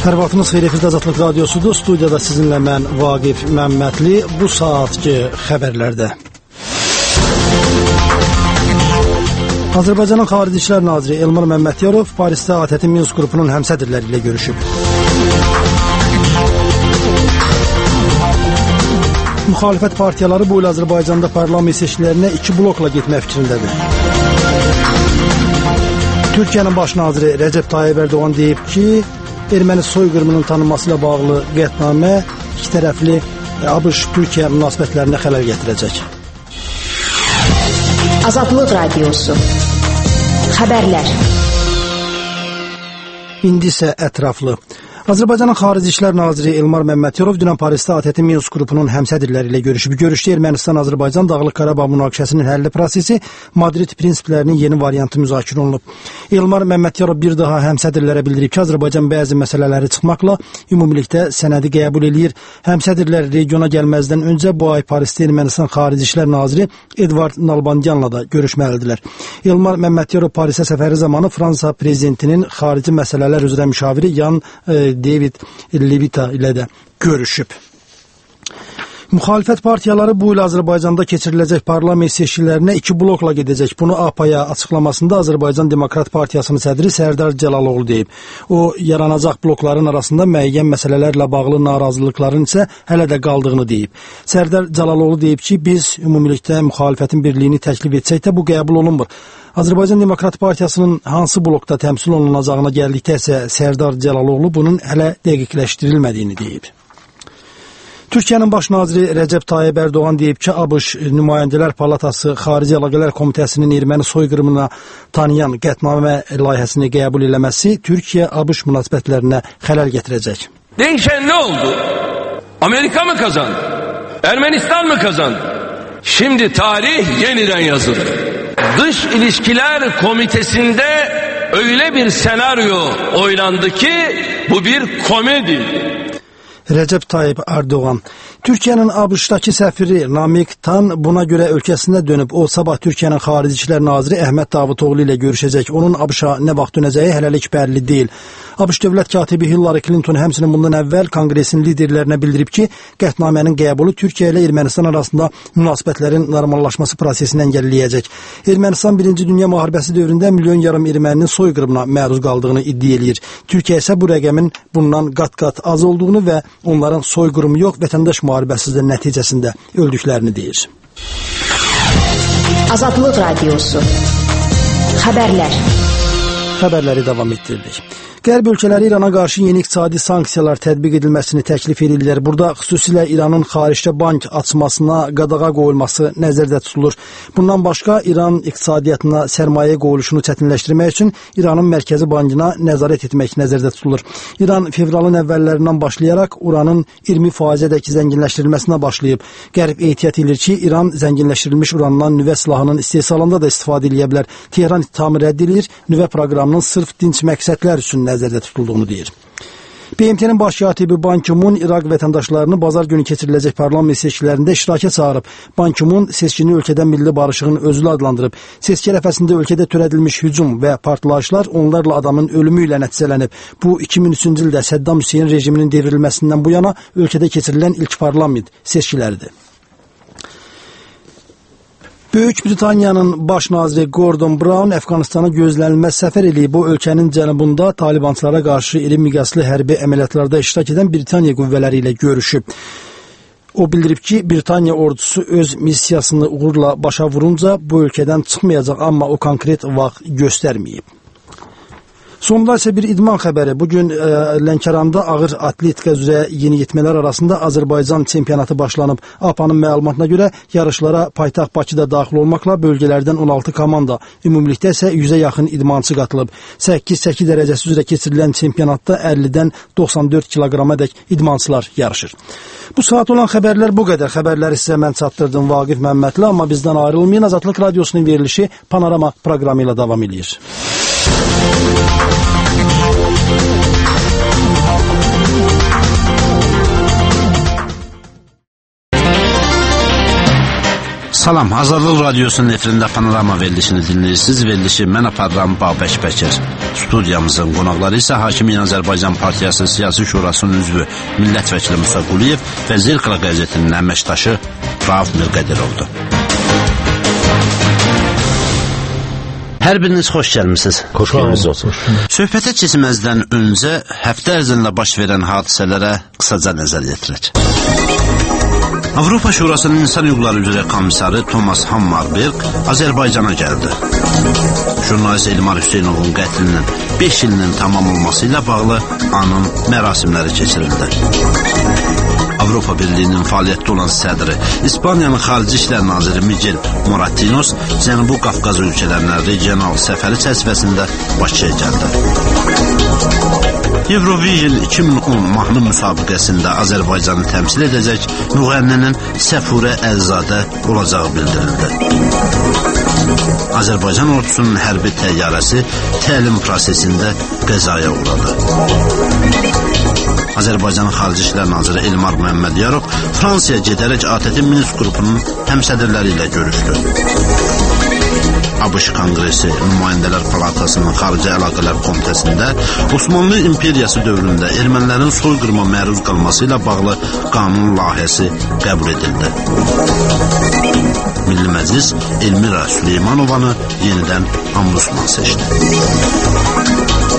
Hər vaxtınız xeyir, efirdə Azadlıq Radiosudur. Studiyada sizinlə mən Vaqif Məmmədli. Bu saatki xəbərlərdə Azərbaycanın Xarici İşlər Naziri Elmar Məmmədyanov Parisdə ATƏT Minsk qrupunun həmsədrləri ilə görüşüb. Müxalifət partiyaları bu il Azərbaycanda parlament seçkilərinə 2 blokla getmək fikrindədir. Türkiyənin baş naziri Rəcəb Tayyib Ərdoğan deyib ki, erməni soyqırımının tanınması ilə bağlı qətnamə iki tərəfli ABŞ-Türkiyə münasibətlərinə xələl gətirəcək. Azadlıq Radiosu Xəbərlər. İndi isə ətraflı. Azərbaycanın Xarici İşlər Naziri Elmar Məmmədyanov dünən Parisdə ATƏT Minsk qrupunun həmsədrləri ilə görüşüb. Görüşdə Ermənistan-Azərbaycan Dağlıq Qarabağ münaqişəsinin həlli prosesi, Madrid prinsiplərinin yeni variantı müzakirə olunub. Elmar Məmmədyanov bir daha həmsədrlərə bildirib ki, Azərbaycan bəzi məsələləri çıxmaqla ümumilikdə sənədi qəbul eləyir. Həmsədrlər regiona gəlməzdən öncə bu ay Parisdə Ermənistan Xarici İşlər Naziri Edvard Nalbandyanla da görüşməlidirlər. Elmar Məmmədyanov Parisə səfəri zamanı Fransa prezidentinin xarici məsələlər üzrə müşaviri Yan David Levita ilə də görüşüb. Müxalifət partiyaları bu il Azərbaycanda keçiriləcək parlament seçkilərinə 2 blokla gedəcək. Bunu APAya açıqlamasında Azərbaycan Demokrat Partiyasının sədri Sərdar Cəlaloğlu deyib. O, yaranacaq blokların arasında müəyyən məsələlərlə bağlı narazılıqların isə hələ də qaldığını deyib. Sərdar Cəlaloğlu deyib ki, biz ümumilikdə müxalifətin birliyini təklif etsək də bu qəbul olunmur. Azərbaycan Demokrat Partiyasının hansı blokda təmsil olunacağına gəldikdə isə Sərdar Cəlaloğlu bunun hələ dəqiqləşdirilmədiyini deyib. Türkiyənin baş naziri Rəcəb Tayyib Ərdoğan deyib ki, ABŞ Nümayəndələr Palatası Xarici Əlaqələr Komitəsinin erməni soyqırımına tanıyan qətnamə layihəsini qəbul eləməsi Türkiyə-ABŞ münasibətlərinə xələl gətirəcək. Değişen ne oldu? Amerika mı kazandı? Ermenistan mı kazandı? Şimdi tarih yeniden yazılır. Dış İlişkiler Komitesi'nde öyle bir senaryo oynandı ki bu bir komedi. Rəcəb Tayyib Ərdoğan. Türkiyənin ABŞ-dakı səfiri Namik Tan buna görə ölkəsinə dönüb. O, sabah Türkiyənin Xarici İşlər Naziri Əhməd Davutoğlu ilə görüşəcək. Onun ABŞ-a nə vaxt dönəcəyi hələlik bəlli deyil. ABŞ dövlət katibi Hillary Clinton həmçinin bundan əvvəl konqresin liderlərinə bildirib ki, qətnamənin qəbulu Türkiyə ilə Ermənistan arasında münasibətlərin normallaşması prosesini əngəlləyəcək. Ermənistan 1-ci Dünya müharibəsi dövründə milyon yarım erməninin soyqırımına məruz qaldığını iddia eləyir. Türkiyə isə bu rəqəmin bundan qat-qat az olduğunu və onların soyqırımı yox, vətəndaş müharibəsizliyi nəticəsində öldüklərini deyir. Azadlıq Radiosu Xəbərlər. Xəbərləri davam etdiririk. Qərb ölkələri İrana qarşı yeni iqtisadi sanksiyalar tətbiq edilməsini təklif edirlər. Burada xüsusilə İranın xaricdə bank açmasına qadağa qoyulması nəzərdə tutulur. Bundan başqa İran iqtisadiyyatına sərmayə qoyuluşunu çətinləşdirmək üçün İranın Mərkəzi Bankına nəzarət etmək nəzərdə tutulur. İran fevralın əvvəllərindən başlayaraq uranın 20%-dək zənginləşdirilməsinə başlayıb. Qərb ehtiyat edir ki, İran zənginləşdirilmiş urandan nüvə silahının istehsalında da istifadə edə bilər. Tehran ittihamı rədd edir, nüvə proqramının sırf dinc məqsədlər üçün nəzərdə tutulduğunu deyir. BMT-nin baş katibi Ban Ki-mun İraq vətəndaşlarını bazar günü keçiriləcək parlament seçkilərində iştiraka çağırıb. Ban Ki-mun seçkini ölkədə milli barışığın özülü adlandırıb. Seçki ərəfəsində ölkədə törədilmiş hücum və partlayışlar onlarla adamın ölümü ilə nəticələnib. Bu 2003-cü ildə Səddam Hüseyn rejiminin devrilməsindən bu yana ölkədə keçirilən ilk parlament seçkiləridir. Böyük Britaniyanın baş naziri Gordon Brown Əfqanistana gözlənilməz səfər eləyib. Bu ölkənin cənubunda talibançılara qarşı iri miqyaslı hərbi əməliyyatlarda iştirak edən Britaniya qüvvələri ilə görüşüb. O bildirib ki, Britaniya ordusu öz missiyasını uğurla başa vurunca bu ölkədən çıxmayacaq, amma o konkret vaxt göstərməyib. Sonda isə bir idman xəbəri. Bugün Lənkəranda ağır atletika üzrə yeniyetmələr arasında Azərbaycan çempionatı başlanıb. APA'nın məlumatına görə yarışlara paytaxt Bakıda daxil olmaqla bölgələrdən 16 komanda, ümumilikdə isə 100-ə yaxın idmançı qatılıb. 8-8 dərəcəsi üzrə keçirilən çempionatda 50-dən 94 kiloqramadək idmançılar yarışır. Bu saat olan xəbərlər bu qədər. Xəbərləri sizə mən çatdırdım Vaqif Məmmədli, amma bizdən ayrılmayın. Azadlıq Radiosunun verilişi Panorama proqramı ilə davam edir. Salam, Azadlıq Radiosunun efirində Panorama verilişini dinləyirsiniz. Verilişi mən aparıram Babək Bəkir. Studiyamızın qonaqları isə Hakimiyyət Azərbaycan Partiyasının Siyasi Şurasının üzvü millət vəkili Musa Quliyev və Zirqla qəzetinin əməkdaşı Rauf Mirqədirovdur. Hər biriniz xoş gəlmisiniz. Xoş gəlmisiniz. Söhbətə keçməzdən öncə həftə ərzində baş verən hadisələrə qısaca nəzər yetirək. Avropa Şurasının İnsan Hüquqları üzrə komissarı Thomas Hammarberg Azərbaycana gəldi. Jurnalist Elmar Hüseynovun qətlinin 5 ilinin tamam olması ilə bağlı anın mərasimləri keçirildi. Avropa Birliyinin fəaliyyətdə olan sədri, İspaniyanın Xarici İşlər Naziri Miguel Moratinos Cənubi Qafqaz ölkələrinə regional səfəri çərçivəsində Bakıya gəldi. Eurovision 2010 mahnı müsabiqəsində Azərbaycanı təmsil edəcək müğənninin Səfurə Əlzadə olacağı bildirildi. Azərbaycan ordusunun hərbi təyyarəsi təlim prosesində qəzaya uğradı. Azərbaycanın Xarici İşlər Naziri Elmar Məmmədiyarov Fransaya gedərək ATƏT Minsk qrupunun həmsədrləri ilə görüşdü. ABŞ Konqresi Nümayəndələr Palatasının Xarici Əlaqələr Komitəsində Osmanlı İmperiyası dövründə ermənilərin soyqırıma məruz qalması ilə bağlı qanun layihəsi qəbul edildi. Milli Məclis Elmira Süleymanovanı yenidən ombudsman seçdi.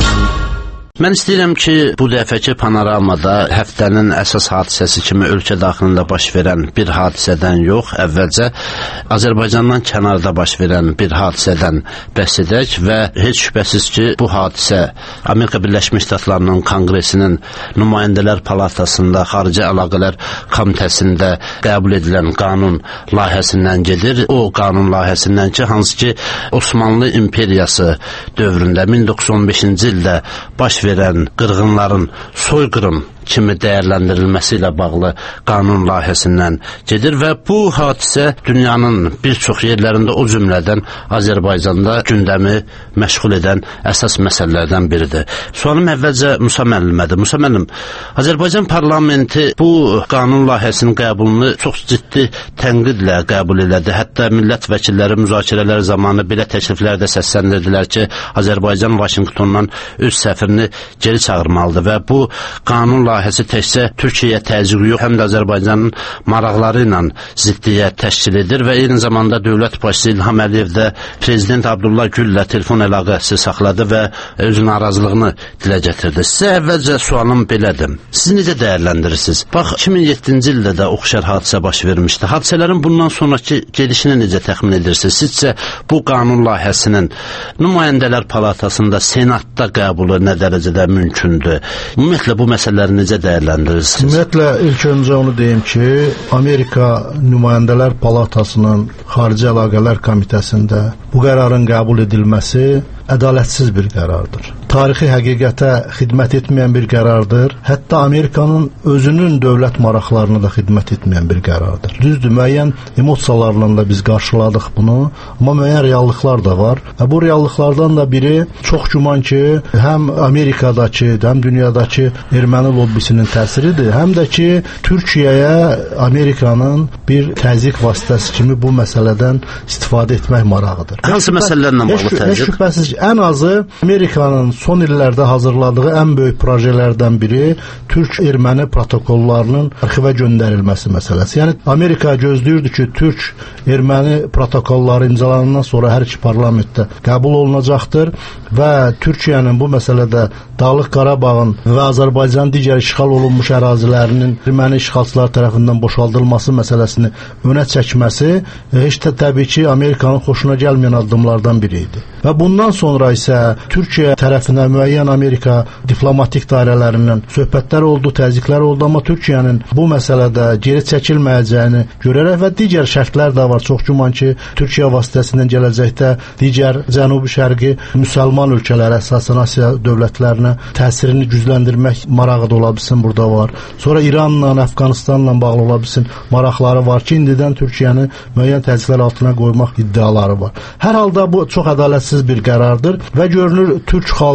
Mən istəyirəm ki, bu dəfəki panoramada həftənin əsas hadisəsi kimi ölkə daxilində baş verən bir hadisədən yox, əvvəlcə Azərbaycandan kənarda baş verən bir hadisədən bəhs edək və heç şübhəsiz ki, bu hadisə Amerika Birləşmiş Ştatlarının Konqresinin Nümayəndələr Palatasında Xarici Əlaqələr Komitəsində qəbul edilən qanun layihəsindən gedir. O qanun layihəsindən ki, hansı ki, Osmanlı İmperiyası dövründə 1915-ci ildə baş verən qırğınların soyqırım kimi dəyərləndirilməsi ilə bağlı qanun layihəsindən gedir və bu hadisə dünyanın bir çox yerlərində, o cümlədən Azərbaycanda gündəmi məşğul edən əsas məsələlərdən biridir. Sualım əvvəlcə Musa müəllimədir. Musa müəllim, Azərbaycan parlamenti bu qanun layihəsinin qəbulunu çox ciddi tənqidlə qəbul elədi. Hətta millət vəkilləri müzakirələr zamanı belə təkliflər də səsləndirdilər ki, Azərbaycan Vaşinqtondan öz səfirini geri çağırmalıdır və bu qanun layihəsi təkcə Türkiyəyə təzyiqi yox, həm də Azərbaycanın maraqları ilə ziddiyyət təşkil edir və eyni zamanda dövlət başçısı İlham Əliyev də Prezident Abdullah Güllə telefon əlaqəsi saxladı və öz narazılığını dilə gətirdi. Sizə əvvəlcə sualım belədir. Siz necə dəyərləndirirsiniz? Bax, 2007-ci ildə də oxşar hadisə baş vermişdi. Hadisələrin bundan sonraki gedişini necə təxmin edirsiniz? Sizcə bu qanun layihəsinin Nümayəndələr Palatasında, Senatda qəbulu nə dərəcədə mümkündür? Ümumiyyətlə bu məsələlərin necə dəyərləndirirsiniz? Ümumiyyətlə, ilk öncə onu deyim ki, Amerika Nümayəndələr Palatasının Xarici Əlaqələr Komitəsində bu qərarın qəbul edilməsi ədalətsiz bir qərardır. Tarixi həqiqətə xidmət etməyən bir qərardır. Hətta Amerikanın özünün dövlət maraqlarına da xidmət etməyən bir qərardır. Düzdür, müəyyən emosiyalarla da biz qarşıladıq bunu, amma müəyyən reallıqlar da var. Və bu reallıqlardan da biri çox güman ki, həm Amerikadakı, həm dünyadakı erməni lobbisinin təsiridir, həm də ki, Türkiyəyə Amerikanın bir təzyiq vasitəsi kimi bu məsələdən istifadə etmək marağıdır. Hansı məsələlərlə bağlı təzyiq? Şübhəsiz ki, ən azı Amerikanın son illərdə hazırladığı ən böyük projelərdən biri Türk-erməni protokollarının arxivə göndərilməsi məsələsi. Yəni, Amerika gözləyirdi ki, Türk-erməni protokolları imzalanandan sonra hər iki parlamentdə qəbul olunacaqdır və Türkiyənin bu məsələdə Dağlıq Qarabağın və Azərbaycan digər işğal olunmuş ərazilərinin erməni işğalçılar tərəfindən boşaldılması məsələsini önə çəkməsi heç də təbii ki, Amerikanın xoşuna gəlməyən addımlardan biri idi. Və bundan sonra isə Türkiyə tərəfinə müəyyən Amerika diplomatik dairələrindən söhbətlər oldu, təzyiqlər oldu, amma Türkiyənin bu məsələdə geri çəkilməyəcəyini görərək və digər şərtlər də var. Çox güman ki, Türkiyə vasitəsindən gələcəkdə digər cənubi-şərqi müsəlman ölkələrə, əsasən Asiya dövlətlərinə təsirini gücləndirmək marağı da ola bilsin, burada var. Sonra İranla, Əfqanistanla bağlı ola bilsin maraqları var ki, indidən Türkiyəni müəyyən təzyiqlər altına qoymaq iddiaları var. Hər halda bu çox ədalətsiz bir qərardır və görünür Türk xalqı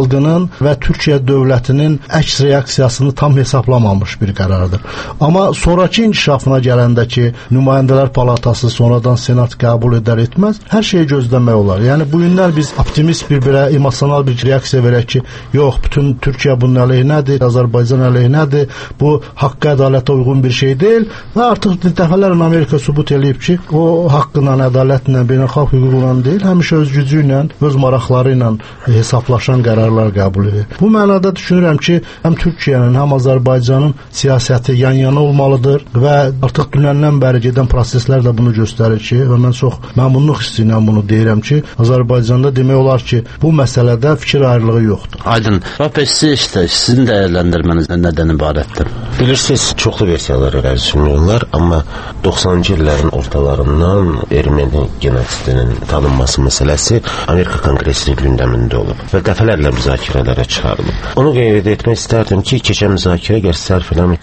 xalqının və Türkiyə dövlətinin əks reaksiyasını tam hesablamamış bir qərardır. Amma sonrakı inkişafına gələndə ki, Nümayəndələr Palatası sonradan Senat qəbul edər etməz, hər şeyi gözləmək olar. Yəni bu günlər biz optimist bir-birə emosional bir reaksiya verək ki, yox, bütün Türkiyə bunun əleyhinədir, Azərbaycan əleyhinədir, bu haqqa, ədalətə uyğun bir şey deyil və artıq dəfələrlə Amerika sübut eləyib ki, o haqqla, ədalətlə, beynəlxalq hüquqla deyil, həmişə öz gücü ilə, öz maraqları ilə hesablaşan qərarlar qəbul edir. Bu mənada düşünürəm ki, həm Türkiyənin, həm Azərbaycanın siyasəti yan-yana olmalıdır və artıq dünəndən bəri gedən proseslər də bunu göstərir ki, və mən çox məmnunluq hissi ilə bunu deyirəm ki, Azərbaycanda demək olar ki, bu məsələdə fikir ayrılığı yoxdur. Aydın. Rapes, sizin dəyərləndirməniz nədən ibarətdir? Bilirsiniz, çoxlu versiyalar irəli sürmüyorlar, amma 90-cı illərin ortalarından erməni genosidinin tanınması məsələsi Amerika Konqresinin gündəmində olub və dəfələrlə müzakirələrə çıxarılıb. Onu qeyd etmək istərdim ki, keçən müzakirə sərf eləmə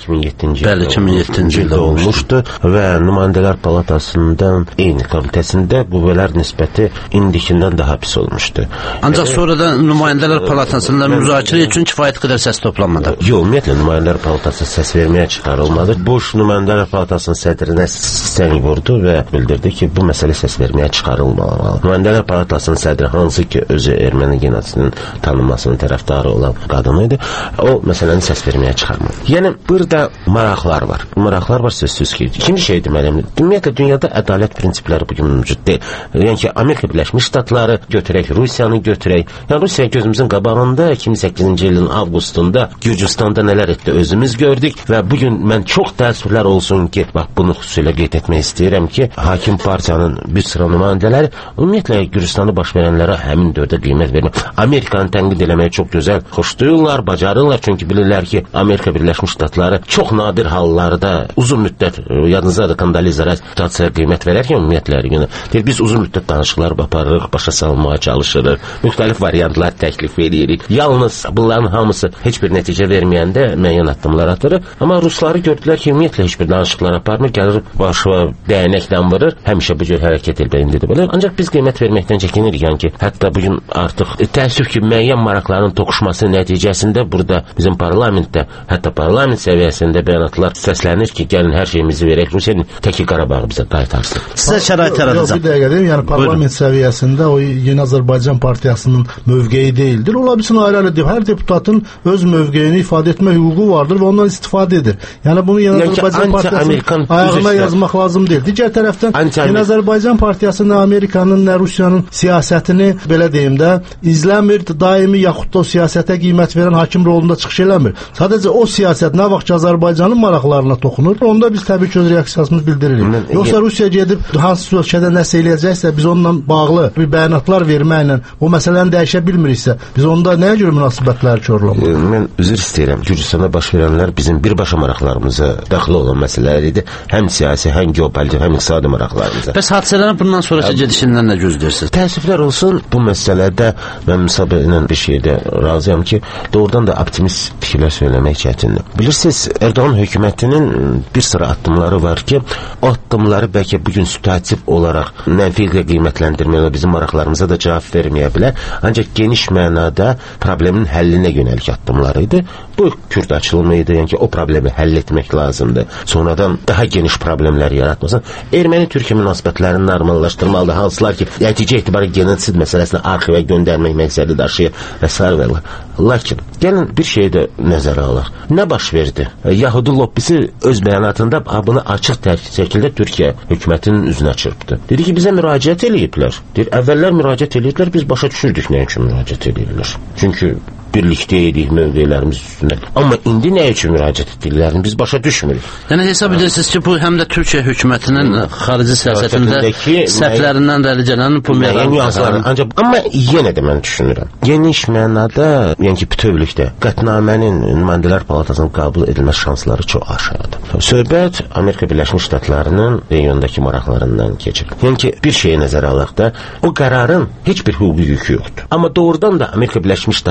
2007-ci ildə olmuşdu və Nümayəndələr Palatasından eyni komitəsində qüvvələr nisbəti indikindən daha pis olmuşdu. Ancaq sonra da Nümayəndələr Palatasında müzakirə üçün kifayət qədər səs toplanmadı. Yox, ümumiyyətlə Nümayəndələr Palatası səs verməyə çıxarılmadı. Bush Nümayəndələr Palatasının sədrinə səng vurdu və bildirdi ki, bu məsələ səs verməyə çıxarılmalı. Nümayəndələr Palatasının sədri, hansı ki, özü erməni genosidinin tanınmasının tərəfdarı olan qadın idi, o məsələni səs verməyə çıxarmadı. Yəni, burada maraqlar var. Maraqlar var sözsüz ki. İkinci şey deməliyim. Ümumiyyətlə, dünyada ədalət prinsipləri bugün mövcud deyil. Yəni ki, Amerika Birləşmiş Ştatları götürək, Rusiyanı götürək. Yəni, Rusiya gözümüzün qabağında 2008-ci ilin avqustunda Gürcüstanda nələr etdi özümüz gördük və bugün mən çox təəssüflər olsun ki, bax, bunu xüsusilə qeyd etmək istəyirəm ki, hakim partiyanın bir sıra nümayəndələri ümumiyyətlə Gürcüstanı baş verənlərə həmin dördə qiymət vermək. Amerikanı tənqid eləməyi çox gözəl xoşlayırlar, bacarırlar, çünki bilirlər ki, Amerika Birləşmiş Ştatları çox nadir hallarda uzun müddət, yadınızdadır, Kondoliza Rice situasiyaya qiymət verərkən ümumiyyətlə deyir, biz uzun müddət danışıqlar aparırıq, başa salmaya çalışırıq, müxtəlif variantlar təklif edirik. Yalnız bunların hamısı heç bir nəticə verməyəndə müəyyən addımlar atırıq. Amma Rusları gördülər ki, ümumiyyətlə heç bir danışıqlar aparmır, gəlir başına dəyənəkdən vurur, həmişə bu cür hərəkət edildi. Ancaq biz qiymət verməkdən çəkinirik, yəni ki, hətta bugün artıq təəssüf ki, müəyyən maraqların toqquşması nəticəsində burada bizim parlamentdə, hətta parlament səviyyəsində bəyanatlar səslənir ki, gəlin hər şeyimizi verək, Rusiyanın təki Qarabağı bizə qaytarsın. Sizə şərait yaradacaq. Bir dəqiqə deyim, yəni parlament səviyyəsində o Yeni Azərbaycan Partiyasının mövqeyi deyildir. Ola bilsin ayrı-ayrı, hər deputatın öz mövqeyini ifadə etmə hüququ vardır və ondan istifadə edir. Yəni bunu Yeni Azərbaycan Partiyasının ayağına yazmaq lazım deyil. Digər tərəfdən Yeni Azərbaycan Partiyası nə Amerikanın, nə Rusiyanın siyasətini, belə deyim də, izləmir, daimi yaxud da o siyasətə qiymət verən hakim rolunda çıxış eləmir. Sadəcə o siyasət nə vaxt ki, Azərbaycanın maraqlarına toxunur, onda biz təbii ki, öz reaksiyasımızı bildiririk. Yoxsa Rusiya gedib hansı ölkədə nəsə eləyəcəksə, biz onunla bağlı bir bəyanatlar verməklə o məsələni dəyişə bilmiriksə, biz onda nəyə görə münasibətləri korlamaq? Mən üzr istəyirəm. Gürcüstanda baş verənlər bizim birbaşa maraqlarımıza daxil olan məsələlər idi. Həm siyasi, həm geopolitik, həm iqtisadi maraqlarımıza. Bəs hadisələrin bundan sonraki gedişindən nə gözləyirsiniz? Təəssüflər olsun, bu məsələdə mən müsabə ilə bir şeydə razıyam ki, doğrudan da optimist fikirlər söyləmək çətindir. Bilirsiniz, Erdoğan hökumətinin bir sıra addımları var ki, o addımları bəlkə bugün situativ olaraq mənfiliklə qiymətləndirməyə, bizim maraqlarımıza da cavab verməyə bilər. Ancaq geniş mənada problemin həllinə yönəlik addımlar idi. Bu Kürd açılımı idi, yəni ki, o problemi həll etmək lazımdır. Sonradan daha geniş problemlər yaratmasın. Erməni-Türkiyə münasibətlərini normallaşdırmalıdır. Hansılar ki, nəticə etibarı genosid məsələsini arxivə göndərmək məqsədi daşıyır və s. Lakin, gəlin bir şey də nəzərə alaq. Nə baş verdi? Yahudi lobbisi öz bəyanatında bunu açıq şəkildə Türkiyə hökumətinin üzünə çırpdı. Dedi ki, bizə müraciət eləyiblər. Deyir, əvvəllər müraciət eləyiblər, biz başa düşürdük nə üçün müraciət eləyirlər. Çünki birlikdə edik mövqelərimiz üstünə. Amma indi nə üçün müraciət etdiklərini biz başa düşmürük. Yəni hesab edirsiniz ki, bu həm də Türkiyə hökumətinin xarici siyasətində səhvlərindən də gələn bu nüanslar. Ancaq amma yenə də mən düşünürəm. Geniş mənada, yəni ki, bütövlükdə qətnamənin Nümayəndələr Palatasının qəbul edilmə şansları çox aşağıdır. Söhbət Amerika Birləşmiş Ştatlarının reyondakı maraqlarından keçir. Yəni ki, bir şeyə nəzərə alaq da, o qərarın heç bir hüquqi yükü yoxdur. Amma doğrudan da Amerika Birləşmiş Ştatlarının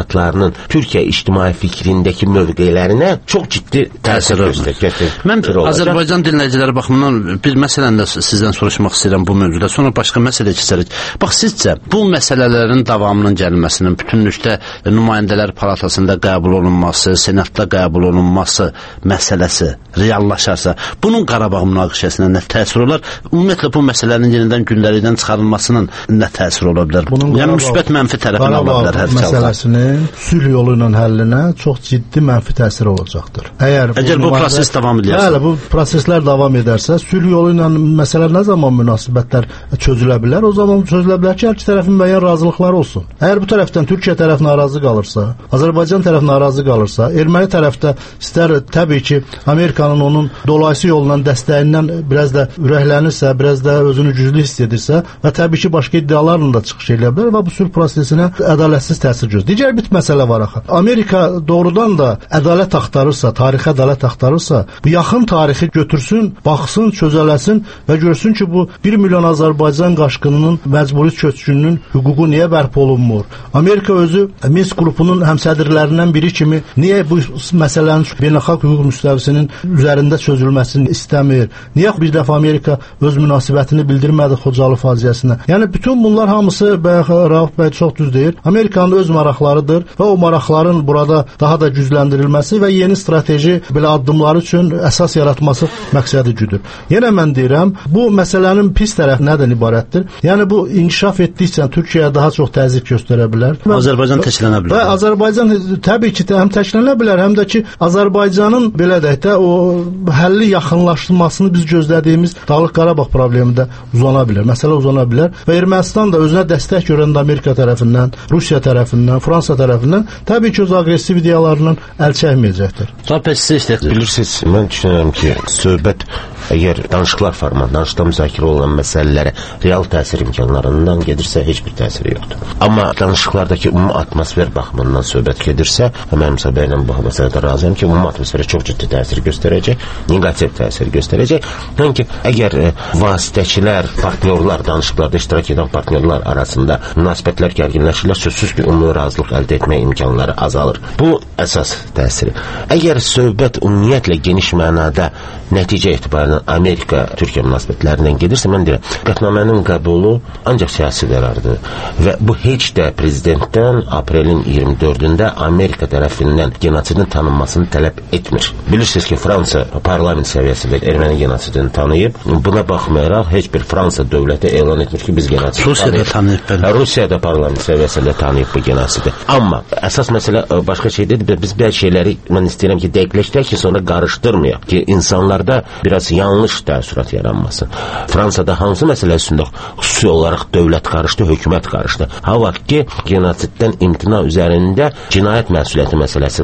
Amerikanın Türkiyə ictimai fikrindəki mövqelərinə çox ciddi təsir göstərir. Mən Azərbaycan dinləyiciləri baxımından bir məsələni də sizdən soruşmaq istəyirəm bu mövzuda. Sonra başqa məsələyə keçərik. Bax, sizcə bu məsələlərin davamının gəlməsinin bütünlükdə nümayəndələr palatasında qəbul olunması, senatda qəbul olunması məsələsi reallaşarsa, bunun Qarabağ münaqişəsinə nə təsir olar? Ümumiyyətlə bu məsələnin yenidən gündəlikdən çıxarılmasının nə təsir ola bilər? Yəni müsbət mənfi tərəfini ola bilər hər halda. Məsələsinin sülh yolu ilə həllinə çox ciddi mənfi təsir olacaqdır. Əgər bu proses davam edərsə. Bəli, bu proseslər davam edərsə, sülh yolu ilə məsələ nə zaman münasibətlər çözülə bilər? O zaman çözülə bilər ki, hər iki tərəfin müəyyən razılıqları olsun. Əgər bu tərəfdən Türkiyə tərəf narazı qalırsa, Azərbaycan tərəf narazı qalırsa, erməni tərəfdə istər təbii ki, Amerikanın onun dolayısı yolla dəstəyindən biraz da ürəklənirsə, biraz da özünü güclü hiss edirsə və təbii ki, başqa iddialarla da çıxış edə bilər və bu sülh prosesinə ədalətsiz təsir göstərir. Digər bir məsələ var axı. Amerika doğrudan da ədalət axtarırsa, tarixi ədalət axtarırsa, bu yaxın tarixi götürsün, baxsın, çözələsin və görsün ki, bu 1 milyon Azərbaycan qaşqınının məcburi köçkününün hüququ niyə bərpa olunmur? Amerika özü Minsk qrupunun həmsədrlərindən biri kimi niyə bu məsələnin beynəlxalq hüquq müstəvisinin üzərində çözülməsini istəmir? Niyə bir dəfə Amerika öz münasibətini bildirmədi Xocalı faciəsinə? Yəni bütün bunlar hamısı Rauf bəy çox düz deyir. Amerikanın öz maraqlarıdır və o maraqların burada daha da gücləndirilməsi və yeni strateji belə addımlar üçün əsas yaratması məqsədi güdür. Yenə mən deyirəm, bu məsələnin pis tərəfi nədən ibarətdir? Yəni bu inkişaf etdikcə Türkiyəyə daha çox təzyiq göstərə bilər. Azərbaycan təklənə bilər. Və Azərbaycan təbii ki, həm təklənə bilər, həm də ki, Azərbaycanın belə deyək də o həlli yaxınlaşdırmasını biz gözlədiyimiz Dağlıq Qarabağ problemində uzana bilər. Məsələ uzana bilər və Ermənistan da özünə dəstək görən Amerika tərəfindən, Rusiya tərəfindən, Fransa tərəfindən təbii ki, öz aqressiv ideyalarından əl çəkməyəcəkdir. Bilirsiniz, mən düşünürəm ki, söhbət əgər danışıqlar formatında, danışıqda müzakirə olunan məsələlərə real təsir imkanlarından gedirsə, heç bir təsiri yoxdur. Amma danışıqlardakı ümumi atmosfer baxımından söhbət gedirsə, mən Musa bəylə bu məsələdə razıyam ki, ümumi atmosferə çox ciddi təsir göstərəcək, negativ təsir göstərəcək. Yəni ki, əgər vasitəçilər, partnyorlar, danışıqlarda iştirak edən partnyorlar arasında münasibətlər gərginləşirlər, sözsüz ki, ümumi razılıq əldə etmək imkanları azalır. Bu əsas təsiri. Əgər söhbət ümumiyyətlə geniş mənada nəticə etibarından Amerika-Türkiyə münasibətlərindən gedirsə, mən deyirəm, qətnamənin qəbulu ancaq siyasi qərardır və bu heç də prezidentdən aprelin 24-də Amerika tərəfindən genosidin tanınmasını tələb etmir. Bilirsiniz ki, Fransa parlament səviyyəsində erməni genosidini tanıyıb, buna baxmayaraq heç bir Fransa dövləti elan etmir ki, biz genosidini tanıyıb. Rusiya da parlament səviyyəsində tanıyıb bu genosidi. Amma əsas məsələ başqa şeydir. Biz bəzi şeyləri mən istəyirəm ki, dəqiqləşdirək ki, sonra qarışdırmayaq ki, insanlarda biraz yanlış təəssürat yaranmasın. Fransada hansı məsələ üstündə xüsusi olaraq dövlət qarışdı, hökumət qarışdı. Ha vaxt ki, genosiddən imtina üzərində cinayət məsuliyyəti məsələsi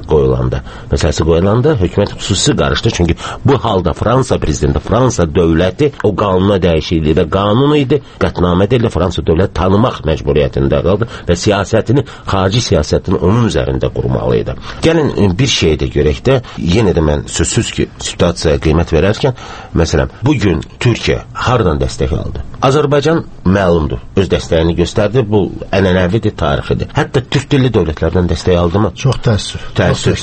qoyulanda hökumət xüsusi qarışdı. Çünki bu halda Fransa prezidenti, Fransa dövləti o qanuna dəyişikliyi və qanun idi, qətnamədə ilə Fransa dövləti tanımaq məcburiyyətində qaldı və siyasətini, xarici siyasətini onun üzərində qurmalı idi. Gəlin bir şey də görək də, yenə də mən sözsüz ki, situasiyaya qiymət verərkən, məsələn, bugün Türkiyə hardan dəstək aldı? Azərbaycan məlumdur, öz dəstəyini göstərdi, bu ənənəvidir, tarixidir. Hətta türk dilli dövlətlərdən dəstək aldı mı? Çox təəssüf.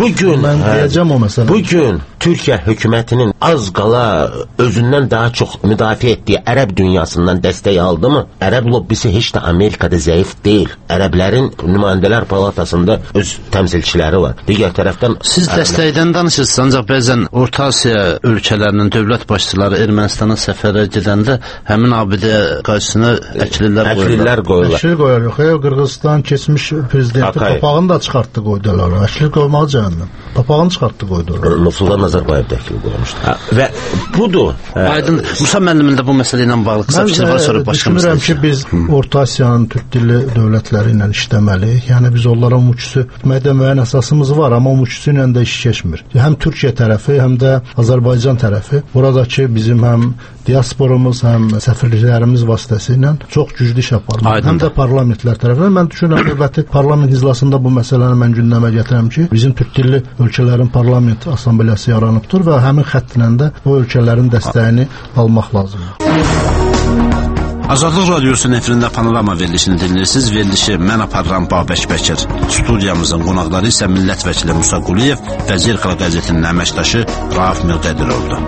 Bugün Türkiyə hökumətinin az qala özündən daha çox müdafiə etdiyi ərəb dünyasından dəstək aldı mı? Ərəb lobbisi heç də Amerikada zəif deyil. Ərəblərin nümayəndələr palatasında öz təmsilçiləri var. Digər tərəfdən siz dəstəkdən danışırsınız, ancaq bəzən Orta Asiya ölkələrinin dövlət başçıları Ermənistana səfərə gedəndə həmin abidə qarşısına əklilər qoyurlar. Əkli qoyar yox, Qırğızistan keçmiş prezidenti papağını da çıxartdı qoydular. Əkli qoymağı cəhənnəm. Papağını çıxartdı qoydular. Nursultan Nazarbayev də əkli qoymuşdu. Və budur. Aydın, Musa müəllimin də bu məsələ ilə bağlı qısa fikir var, sonra başqa məsələ. Düşünürəm ki, biz Orta Asiyanın türk dilli dövlətləri ilə işləməliyik. Yəni biz onlara müküsü etməkdə müəyyən əsasımız var, amma müküsü ilə də iş keçmir. Həm Türkiyə tərəfi, həm də Azərbaycan tərəfi buradakı bizim həm diasporumuz, həm səfirliklərimiz vasitəsilə çox güclü iş aparır. Həm də parlamentlər tərəfindən. Mən düşünürəm, növbəti parlament iclasında bu məsələni mən gündəmə gətirəm ki, bizim türk dilli ölkələrin parlament assambleyası yaranıbdır və həmin xəttlə də o ölkələrin dəstəyini almaq lazımdır. Azadlıq Radiosunun efirində Panorama verilişini dinləyirsiniz. Verilişi mən aparıram Babək Bəkir. Studiyamızın qonaqları isə millət vəkili Musa Quliyev və Zirqala qəzetinin əməkdaşı Rauf Müqtədirovdur.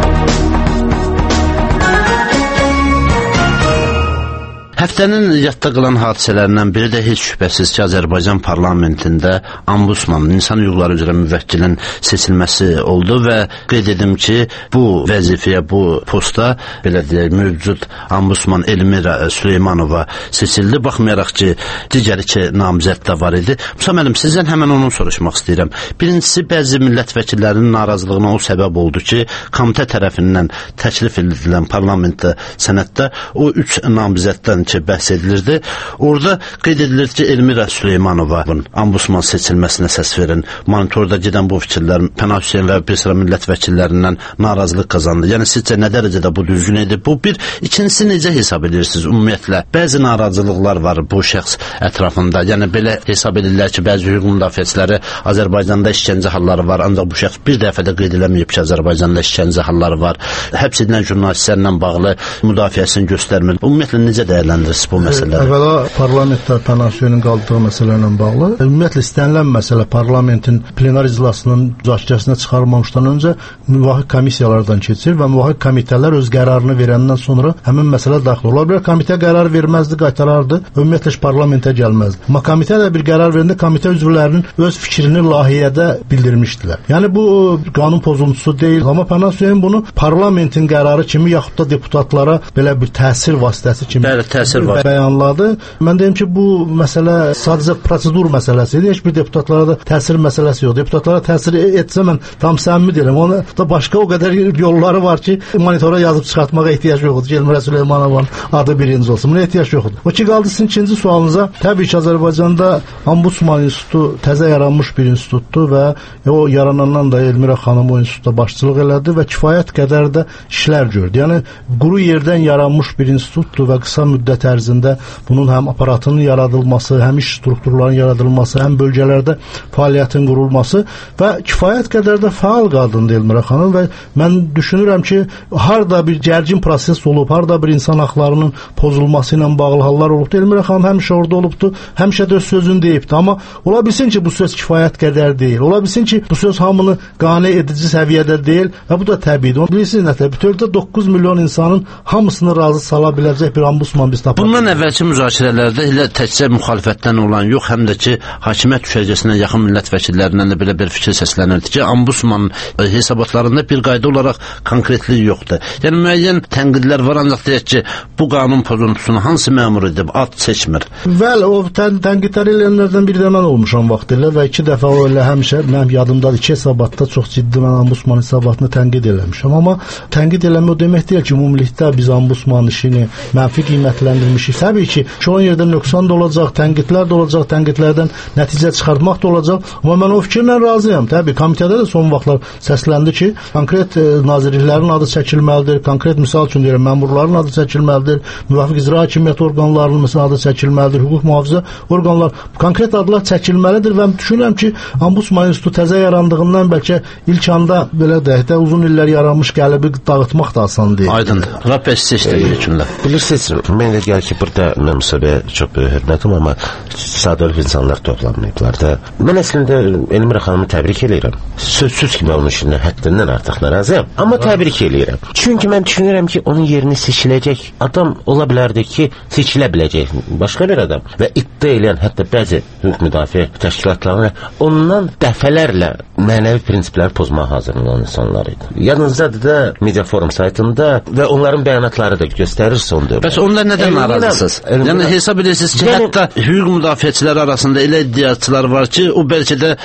Həftənin yadda qalan hadisələrindən biri də heç şübhəsiz ki, Azərbaycan parlamentində Ombudsmanın, insan hüquqları üzrə müvəkkilin seçilməsi oldu və qeyd edim ki, bu vəzifəyə, bu posta, belə deyək, mövcud Ombudsman Elmira Süleymanova seçildi. Baxmayaraq ki, digər iki namizəd də var idi. Musa müəllim, sizdən həmən onu soruşmaq istəyirəm. Birincisi, bəzi millət vəkillərinin narazılığına o səbəb oldu ki, komitə tərəfindən təklif edilən parlamentdə sənəddə o 3 namizəddən bəhs edilirdi. Orada qeyd edilir ki, Elmira Süleymanova'nın Ombudsman seçilməsinə səs verin. Monitorda gedən bu fikirlər Pənah Hüseyn və bir sıra millət vəkillərindən narazılıq qazandı. Yəni sizcə nə dərəcədə bu düzgün idi? Bu bir. İkincisi necə hesab edirsiniz? Ümumiyyətlə bəzi narazılıqlar var bu şəxs ətrafında. Yəni belə hesab edirlər ki, bəzi hüquq müdafiəçiləri Azərbaycanda işgəncə halları var, ancaq bu şəxs bir dəfə də qeyd eləməyib ki, Azərbaycanda işgəncə halları var. Həbs edilən jurnalistlərlə bağlı müdafiəsini göstərmir. Ümumiyyətlə necə dəyərləndirir bu məsələləri? Əvvəla parlamentdə Pənah Hüseynin qaldığı məsələ ilə bağlı ümumiyyətlə istənilən məsələ parlamentin plenar iclasının müzakirəsinə çıxarılmamışdan öncə müvafiq komissiyalardan keçir və müvafiq komitələr öz qərarını verəndən sonra həmin məsələ daxil ola bilər. Komitə qərar verməzdi, qaytarardı, ümumiyyətlə parlamentə gəlməzdi. Amma komitə də bir qərar verəndə komitə üzvlərinin öz fikrini layihədə bildirmişdilər. Yəni bu qanun pozuntusu deyil, amma Pənah Hüseyn bunu parlamentin qərarı kimi yaxud da deputatlara belə bir təsir vasitəsi kimi bəyanladı. Mən deyim ki, bu məsələ sadəcə prosedur məsələsidir. Heç bir deputatlara da təsir məsələsi yox. Deputatlara təsir etsə mən tam səmimi deyirəm. Ona da başqa o qədər yolları var ki, monitora yazıb çıxartmağa ehtiyac yoxdur ki, Elmira Süleymanovanın adı birinci olsun. Buna ehtiyac yoxdur. O ki, qaldı sizin ikinci sualınıza. Təbii ki, Azərbaycanda Ombudsman institutu təzə yaranmış bir institutdur və o yaranandan da Elmira xanım o institutda başçılıq elədi və kifayət qədər də işlər gördü. Yəni, quru yerdən yaranmış bir institutdur və qısa müddət ərzində bunun həm aparatının yaradılması, həm iş strukturlarının yaradılması, həm bölgələrdə fəaliyyətin qurulması və kifayət qədər də fəal qadındır Elmira xanım və mən düşünürəm ki, harda bir gərgin proses olub, harda bir insan haqlarının pozulması ilə bağlı hallar olubdu. Elmira xanım həmişə orada olubdu, həmişə də öz sözünü deyibdi. Amma ola bilsin ki, bu söz kifayət qədər deyil. Ola bilsin ki, bu söz hamını qane edici səviyyədə deyil və bu da təbiidir. Bilirsiniz nə, bütövdə 9 milyon insanın hamısını razı sala biləcək bir ombudsman biz tapaq. Bundan əvvəlki müzakirələrdə elə təkcə müxalifətdən olan yox, həm də ki, hakimiyyət düşərgəsinə yaxın millət vəkillərindən də belə bir fikir səslənirdi ki, ombudsmanın hesabatlarında bir qayda olaraq konkretlik yoxdur. Yəni, müəyyən tənqidlər var, ancaq deyək ki, bu qanun pozuntusunu hansı məmur edib, ad seçmir. Vəl, o tənqidləri eləyənlərdən bir də mən olmuşam vaxtilə və 2 dəfə o elə həmişə, mənim yadımdadır, 2 hesabatda çox ciddi mən ombudsman hesabatını tənqid eləmişəm. Amma tənqid eləmə o demək deyil ki, ümumilikdə biz ombudsman işini mənfi qiymətləndirmişik. Təbii ki, çoğun yerdə nöqsan da olacaq, tənqidlər də olacaq, tənqidlərdən nəticə çıxartmaq da olacaq. Amma mən o fikirlə razıyam. Təbii, komitədə də son vaxtlar səsləndi ki, konkret nazirliklərin adı çəkilməlidir, konkret misal üçün deyirəm, məmurların adı çəkilməlidir, müvafiq icra hakimiyyəti orqanlarının məsələn adı çəkilməlidir, hüquq mühafizə orqanlar, konkret adlar çəkilməlidir və düşünürəm ki, Ombudsman institutu təzə yarandığından bəlkə ilk anda belə deyək də uzun illər yaranmış qəlibi dağıtmaq da asan deyil. Aydındır. Rapes seçdiyi üçünlər. Bilirsiniz, mən də gəlir ki, burada mən müsabiqəyə çox böyük hörmətim, amma sadəlif insanlar toplanmayıblar da. Mən əslində Elmira xanımı təbrik edirəm. Sözsüz ki, mən onun işindən həddindən artıq narazıyam, amma təbrik edirəm. Çünki mən düşünürəm ki, onun yerini seçiləcək adam ola bilərdi ki, seçilə biləcək başqa bir adam və iddia edən hətta bəzi hüquq müdafiə təşkilatlarına ondan dəfələrlə mənəvi prinsipləri pozmağa hazır olan insanlar idi. Yadınızdadır da Media Forum saytında və onların bəyanatları da göstərir son dövrdə. Bəs onlar nədən narazısınız? Yəni hesab edirsiniz ki, hətta hüquq müdafiəçiləri arasında elə iddiaçılar var ki, o bəlkə də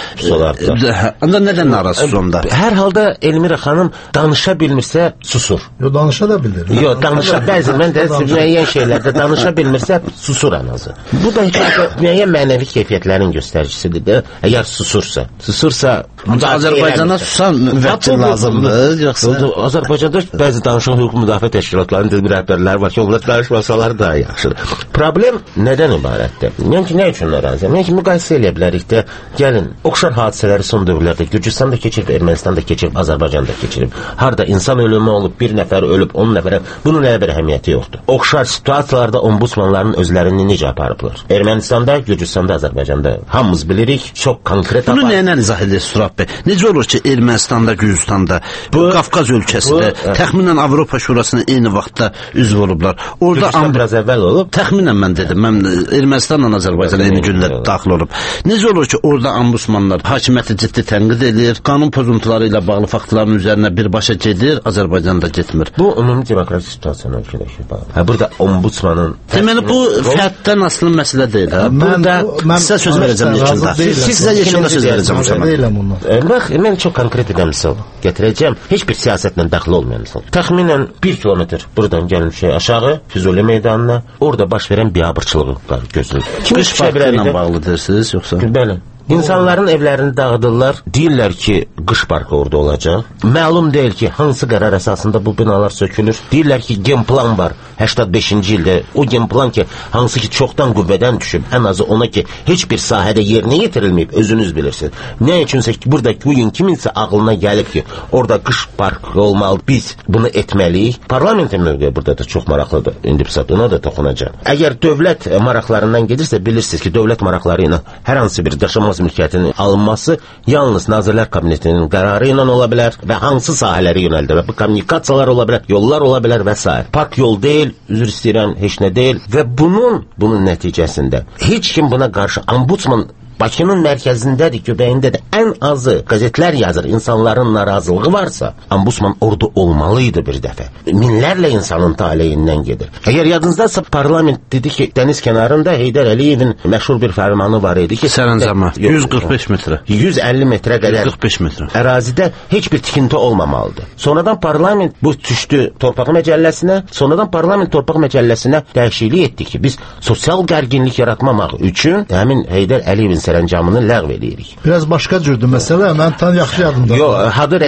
onda nədən narazısınız onda? Hər halda Elmira xanım danışa bilmirsə susur. Yox, danışa da bilir. Yox, danışa, bəzi mən də müəyyən şeylərdə danışa bilmirsə susur anası. Bu da müəyyən mənəvi keyfiyyətlərin göstəricisidir də. Əgər susursa Azərbaycana susan müvəkkil lazımdır, yoxsa Azərbaycanda bəzi danışan hüquq müdafiə təşkilatlarının rəhbərləri var ki, onlar danışmasalar daha yaxşıdır. Problem nədən ibarətdir? Yəni ki, nə üçün narazıyam? Yəni ki, müqayisə eləyə bilərik də, gəlin, oxşar hadisələri son dövrlərdə Gürcüstan da keçirib, Ermənistan da keçirib, Azərbaycan da keçirib. Harda insan ölümü olub, bir nəfər ölüb, 10 nəfərə, bunun elə bir əhəmiyyəti yoxdur. Oxşar situasiyalarda ombudsmanların özlərini necə aparıblar? Ermənistanda, Gürcüstanda, Azərbaycanda hamımız bilirik, çox konkret bunu nəyə izah edir Surab bəy? Necə olur ki, Ermənistanda, Gürcüstanda, bu Qafqaz ölkəsində təxminən Avropa Şurasına eyni vaxtda üzv olublar. Orada biraz əvvəl olub. Təxminən mən dedim. Mən Ermənistanla Azərbaycan eyni gündə daxil olub. Necə olur ki, orada ombudsmanlar hakimiyyəti ciddi tənqid edir, qanun pozuntuları ilə bağlı faktların üzərinə birbaşa gedir, Azərbaycanda getmir. Bu ümumi demokratik situasiyanın ölkədəki bağlı. Burada ombudsmanın... Deməli, bu fərddən asılı məsələ deyil. Burada sizə söz verəcəm yekunda. Sizə yekunda söz verəcəm o zaman. Mən çox konkret bir misal gətirəcəm. Heç bir siyasətlə daxil olmayan misal. Təxminən 1 kilometr buradan gəlmişik aşağı Füzuli meydanına. Orada baş verən biabırçılığı gözləyir. Qış parkı ilə bağlı deyirsiniz, yoxsa? Bəli. İnsanların evlərini dağıdırlar. Deyirlər ki, qış parkı orada olacaq. Məlum deyil ki, hansı qərar əsasında bu binalar sökülür. Deyirlər ki, genplan var 85-ci ildə. O genplan ki, hansı ki çoxdan qüvvədən düşüb, ən azı ona ki, heç bir sahədə yerinə yetirilməyib, özünüz bilirsiniz. Nə üçünsə ki, burada bugün kiminsə ağlına gəlib ki, orada qış parkı olmalı, biz bunu etməliyik. Parlamentin mövqeyi burada da çox maraqlıdır. İndi ona da toxunacaq. Əgər dövlət maraqlarından gedirsə, bilirsiniz ki, dövlət maraqları ilə hər hansı bir daşınmaz mülkiyyətin alınması yalnız Nazirlər Kabinetinin qərarı ilə ola bilər və hansı sahələri yönəldir. Bu kommunikasiyalar ola bilər, yollar ola bilər və s. Park yol deyil, üzr istəyirəm, heç nə deyil və bunun nəticəsində heç kim buna qarşı ombudsman Bakının mərkəzindədir, göbəyindədir. Ən azı qəzetlər yazır, insanların narazılığı varsa, ombudsman orada olmalıydı bir dəfə. Minlərlə insanın taleyindən gedir. Əgər yadınızdaysa, parlament dedi ki, dəniz kənarında Heydər Əliyevin məşhur bir fərmanı var idi ki, sərəncama 145 metrə. 150 metrə qədər 145 metrə. Ərazidə heç bir tikinti olmamalıdır. Sonradan parlament bu düşdü Torpaq Məcəlləsinə, sonradan parlament Torpaq Məcəlləsinə dəyişiklik etdi ki, biz sosial gərginlik yaratmamaq üçün həmin Heydər Əliyevin sərəncamını ləğv edirik. Biraz başqa cürdür məsələ. Mən tam yaxşı yadımda. Yox, Hadı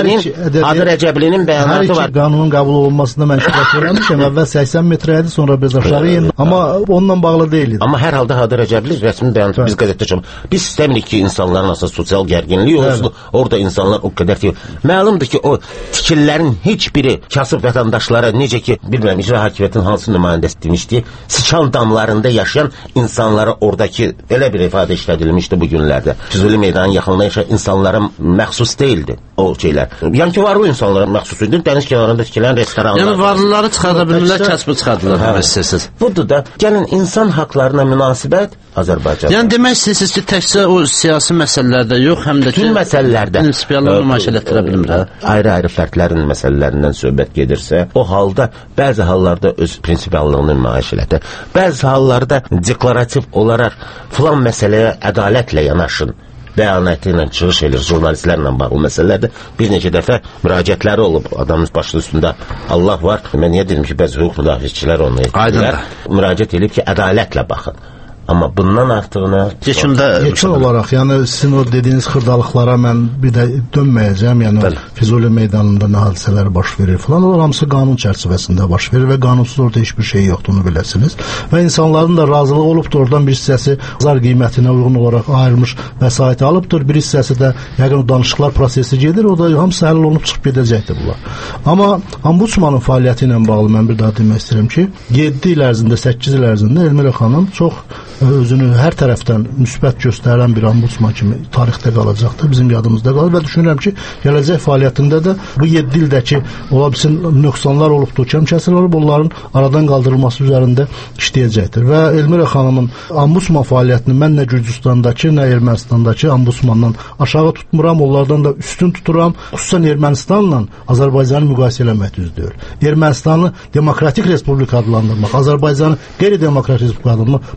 Rəcəblinin bəyanatı var. Hər iki qanunun qəbul olunmasında mən şirkət verəmişəm. Əvvəl 80 metrə idi, sonra biraz aşağı indi. Amma onunla bağlı deyil idi. Amma hər halda Hadı Rəcəbli rəsmi bəyanatı biz qəzetdə çıxıb. Biz istəmirik ki, insanların asas sosial gərginliyi olsun. Orada insanlar o qədər deyil. Məlumdur ki, o tikillərin heç biri kasıb vətəndaşlara, necə ki, bilmirəm, icra hakimiyyətinin hansı nümayəndəsi demişdi, sıçan damlarında yaşayan insanlara oradakı elə bir ifadə işlədilmişdi bu günlərdə. Füzuli meydanının yaxınında yaşayan insanlara məxsus deyildi o şeylər. Yəni ki, varlı insanlara məxsus idi. Dəniz kənarında tikilən restoranlar. Yəni varlıları çıxarda bilmirlər, kəsbi çıxardılar həvəssəsiz. Budur da, gəlin insan haqlarına münasibət Azərbaycan. Yəni demək istəyirsiniz ki, təkcə o siyasi məsələlərdə yox, həm də ki, bütün məsələlərdə prinsipiallar nümayiş etdirə bilmir. Ayrı-ayrı fərdlərin məsələlərindən söhbət gedirsə, o halda bəzi hallarda öz prinsipiallığını nümayiş etdir. Bəzi hallarda deklarativ olaraq filan məsələyə ədalətlə yanaşın bəyanatı ilə çıxış edir, jurnalistlərlə bağlı məsələlərdə bir neçə dəfə müraciətləri olub. Adamın başının üstündə Allah var. Mən niyə dedim ki, bəzi hüquq müdafiəçilər onu etdilər. Müraciət edib ki, ədalətlə baxın. Amma bundan artığına yekun olaraq, yəni sizin o dediyiniz xırdalıqlara mən bir də dönməyəcəm. Yəni Füzuli meydanında nə hadisələr baş verir falan, onlar hamısı qanun çərçivəsində baş verir və qanunsuz orada heç bir şey yoxdur, onu biləsiniz. Və insanların da razılığı olubdur, oradan bir hissəsi zar qiymətinə uyğun olaraq ayrılmış vəsait alıbdır, bir hissəsi də yəqin o danışıqlar prosesi gedir, o da hamısı həll olunub çıxıb gedəcəkdir bunlar. Amma ombudsmanın fəaliyyəti ilə bağlı mən bir daha demək istəyirəm ki, 7 il ərzində, 8 il ərzində Elmira xanım çox özünü hər tərəfdən müsbət göstərən bir ombudsman kimi tarixdə qalacaqdır, bizim yadımızda qalır və düşünürəm ki, gələcək fəaliyyətində də bu 7 ildəki ola bilsin nöqsanlar olubdur, kəmkəsir olub, onların aradan qaldırılması üzərində işləyəcəkdir. Və Elmira xanımın ombudsman fəaliyyətini mən nə Gürcüstandakı, nə Ermənistandakı ombudsmandan aşağı tutmuram, onlardan da üstün tuturam. Xüsusən Ermənistanla Azərbaycanı müqayisə eləmək düzdür. Ermənistanı demokratik respublika adlandırmaq, Azərbaycanı qeyri-demokratik respublika adlandırmaq tamamilə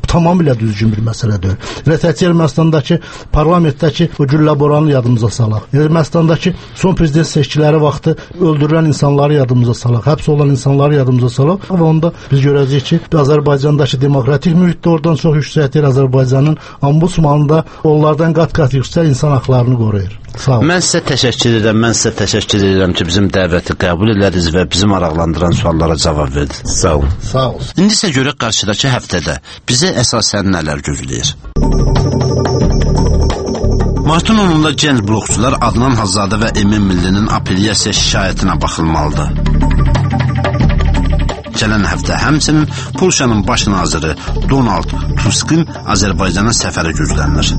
tamamilə düzgün bir məsələ deyil. Elə təkcə Ermənistandakı parlamentdəki o güllə boranı yadımıza salaq. Ermənistandakı son prezident seçkiləri vaxtı öldürülən insanları yadımıza salaq, həbs olan insanları yadımıza salaq və onda biz görəcəyik ki, Azərbaycandakı demokratik mühitdə oradan çox yüksəkdir. Azərbaycanın ombudsmanı da onlardan qat-qat yüksək insan haqlarını qoruyur. Sağ olun. Mən sizə təşəkkür edirəm ki, bizim dəvəti qəbul edədiniz və bizi maraqlandıran suallara cavab verdiniz. Sağ olun. Sağ olun. İndi isə görək qarşıdakı həftədə bizə əsasən nələr gözləyir. Martın 10-da gənc blokçular Adnan Hazadə və Emin Millinin apellyasiya şikayətinə baxılmalıdır. Gələn həftə həmçinin Polşanın baş naziri Donald Tusk'ın Azərbaycana səfəri gözlənilir.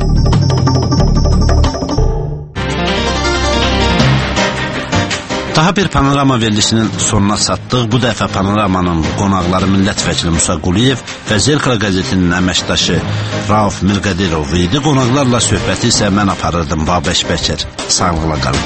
Daha bir panorama verilişinin sonuna çatdıq. Bu dəfə panoramanın qonaqları millət vəkili Musa Quliyev və Zerkala qəzetinin əməkdaşı Rauf Mirqadirov idi. Qonaqlarla söhbəti isə mən aparırdım, Babək Bəkir. Sağlıqla qalın.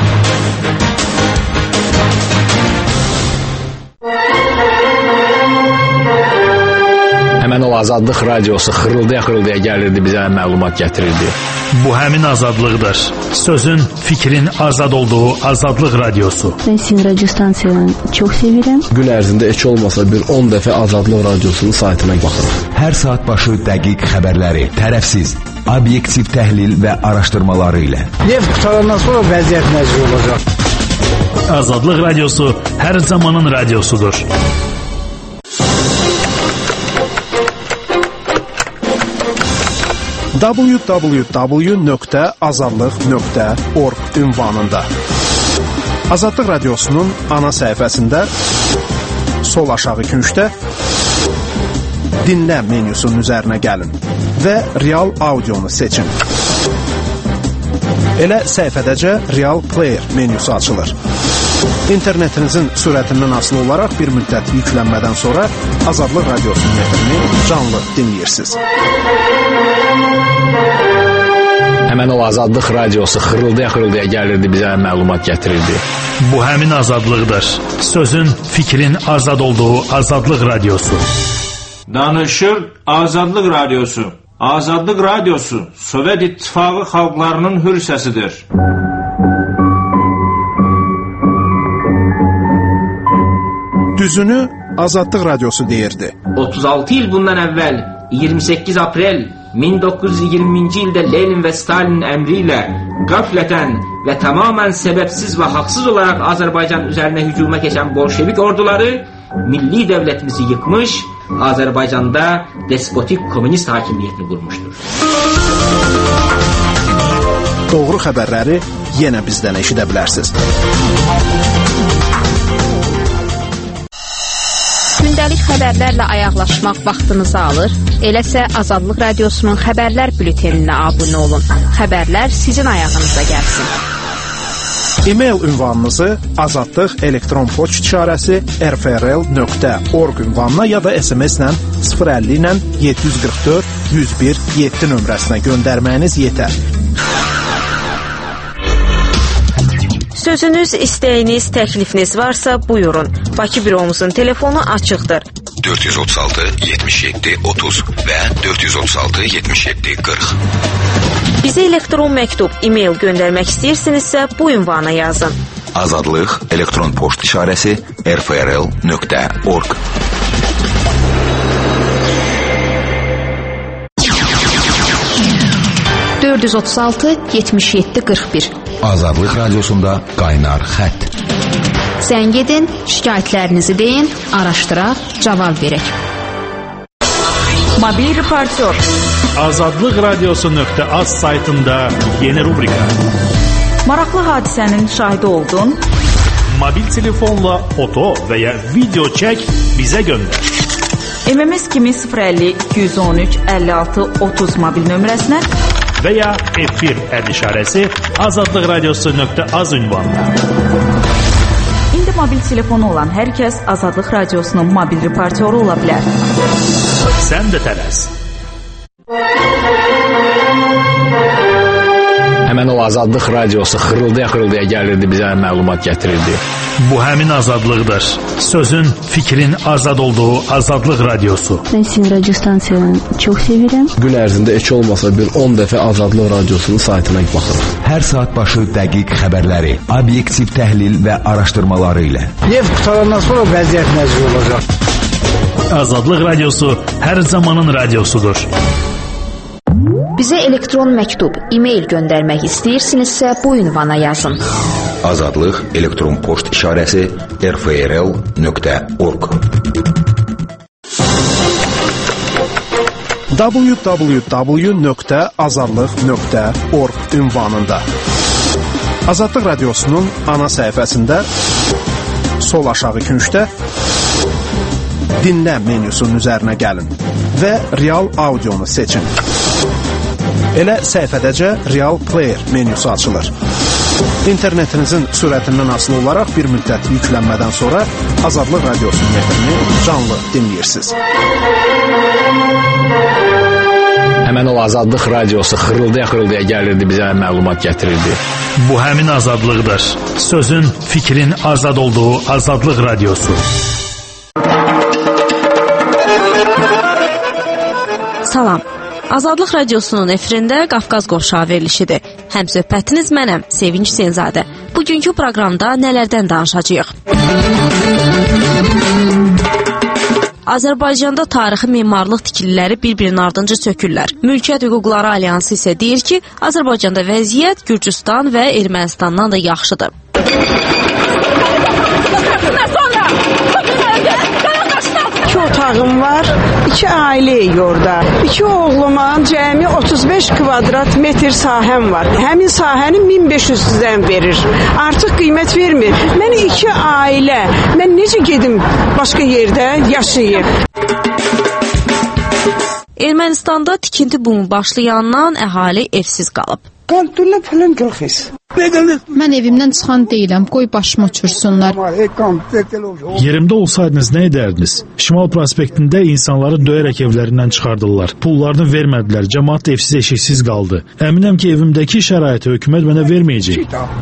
Həmən o Azadlıq radiosu xırıldaya gəlirdi, bizə məlumat gətirirdi. Bu həmin azadlıqdır. Sözün, fikrin azad olduğu Azadlıq radiosu. Ben sizin radyo stansiyanı çok sevirəm. Gün ərzində heç olmasa bir 10 dəfə Azadlıq radiosunun saytına baxırıq. Hər saat başı dəqiq xəbərləri, tərəfsiz, obyektiv təhlil və araşdırmaları ilə. Neft qutarandan sonra vəziyyət necə olacaq? Azadlıq radiosu hər zamanın radiosudur. www.azadlıq.org ünvanında Azadlıq radiosunun ana səhifəsində sol aşağı küncdə dinlə menyusunun üzərinə gəlin və real audionu seçin. Elə səhifədəcə real player menyusu açılır. İnternetinizin sürətindən asılı olaraq bir müddət yüklənmədən sonra Azadlıq radiosunun efrini canlı dinləyirsiniz. Həmən o Azadlıq radiosu xırıldaya gəlirdi, bizə məlumat gətirirdi. Bu həmin azadlıqdır. Sözün, fikrin azad olduğu Azadlıq radiosu. Danışır Azadlıq radiosu. Azadlıq radiosu Sovet İttifaqı xalqlarının hür səsidir. Düzünü Azadlıq radiosu deyirdi. 36 il bundan əvvəl 28 aprel 1920-ci ildə Lenin və Stalinin əmri ilə qəflətən və tamamən səbəbsiz və haqsız olaraq Azərbaycan üzərinə hücuma keçən bolşevik orduları milli dövlətimizi yıkmış, Azərbaycanda despotik komünist hakimiyyətini qurmuşdur. Doğru xəbərləri yenə bizdən eşidə bilərsiniz. Gündəlik xəbərlərlə ayaqlaşmaq vaxtınızı alır. Eləsə Azadlıq radiosunun xəbərlər bülteninə abunə olun. Xəbərlər sizin ayağınıza gəlsin. E-mail ünvanınızı azadlıq elektron poçt işarəsi rfrl.org ünvanına ya da SMS-lə 050 ilə 744 101 7 nömrəsinə göndərməyiniz yetər. Sözünüz, istəyiniz, təklifiniz varsa buyurun. Bakı büromuzun telefonu açıqdır. 436 77 30 və 436 77 40. Bizə elektron məktub, e-mail göndərmək istəyirsinizsə bu ünvana yazın. Azadlıq elektron poçt işarəsi rfrl.org. (436-77-41) Azadlıq radiosunda qaynar xətt. Zəng edin, şikayətlərinizi deyin, araşdıraq, cavab verək. Mobil reportyor. Azadlıq radiosu.az saytında yeni rubrika. Maraqlı hadisənin şahidi oldun. Mobil telefonla foto və ya video çək, bizə göndər. MMS kimi 050 213 56 30 mobil nömrəsinə və ya F1 əd işarəsi Azadlıq radiosu.az ünvanına. İndi mobil telefonu olan hər kəs Azadlıq radiosunun mobil reportyoru ola bilər. Sən də tələs. Həmən o Azadlıq Radiosu xırıldaya gəlirdi, bizə məlumat gətirirdi. Bu həmin azadlıqdır. Sözün, fikrin azad olduğu Azadlıq Radiosu. Ben sizin radyo stansiyanı çok severim. Gün ərzində heç olmasa bir 10 dəfə Azadlıq Radiosunun saytına baxırım. Hər saat başı dəqiq xəbərləri, obyektiv təhlil və araşdırmaları ilə. Neft qutarandan sonra vəziyyət nəzir olacaq. Azadlıq Radiosu hər zamanın radiosudur. Bizə elektron məktub, e-mail göndərmək istəyirsinizsə bu ünvana yazın. Azadlıq elektron poçt işarəsi rfrl.org www.azadlıq.org ünvanında Azadlıq Radiosunun ana səhifəsində sol aşağı küncdə dinlə menyusunun üzərinə gəlin və real audionu seçin. Elə səhifədəcə Real Player menyusu açılır. İnternetinizin sürətindən asılı olaraq bir müddət yüklənmədən sonra Azadlıq Radiosunun efrini canlı dinləyirsiniz. Həmən o Azadlıq Radiosu xırıldaya gəlirdi, bizə məlumat gətirirdi. Bu həmin azadlıqdır. Sözün, fikrin azad olduğu Azadlıq Radiosu. Salam. Azadlıq Radiosunun efirində Qafqaz Qovşağı verilişidir. Həmsöhbətiniz mənəm, Sevinç Senzadə. Bugünkü proqramda nələrdən danışacağıq? Azərbaycanda tarixi memarlıq tikililəri bir-birinin ardınca sökürlər. Mülkiyyət Hüquqları Alyansı isə deyir ki, Azərbaycanda vəziyyət Gürcüstan və Ermənistandan da yaxşıdır. 2 otağım var, 2 ailəyik orada. 2 oğluma cəmi 35 kvadrat metr sahəm var. Həmin sahəni 1500-dən verir. Artıq qiymət vermir. Mən 2 ailə, mən necə gedim başqa yerdə yaşayıb? Ermənistanda tikinti bumu başlayandan əhali evsiz qalıb. Mən evimdən çıxan deyiləm, qoy başımı uçursunlar. Yerimdə olsaydınız nə edərdiniz? Şimal prospektində insanları döyərək evlərindən çıxardırlar. Pullarını vermədilər, cəmaat evsiz eşiksiz qaldı. Əminəm ki, evimdəki şəraiti hökumət mənə verməyəcək.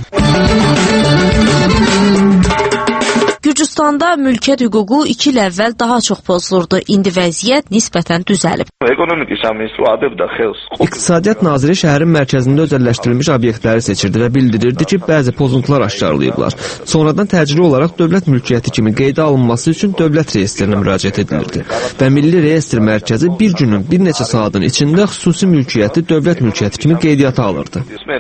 Gürcüstanda mülkiyyət hüququ 2 il əvvəl daha çox pozulurdu. İndi vəziyyət nisbətən düzəlib. İqtisadiyyat naziri şəhərin mərkəzində özəlləşdirilmiş obyektləri seçirdi və bildirirdi ki, bəzi pozuntular aşkarlayıblar. Sonradan təcili olaraq dövlət mülkiyyəti kimi qeydə alınması üçün dövlət reyestrinə müraciət edilirdi. Və Milli Reyestr Mərkəzi bir günün, bir neçə saatın içində xüsusi mülkiyyəti dövlət mülkiyyəti kimi qeydiyyata alırdı.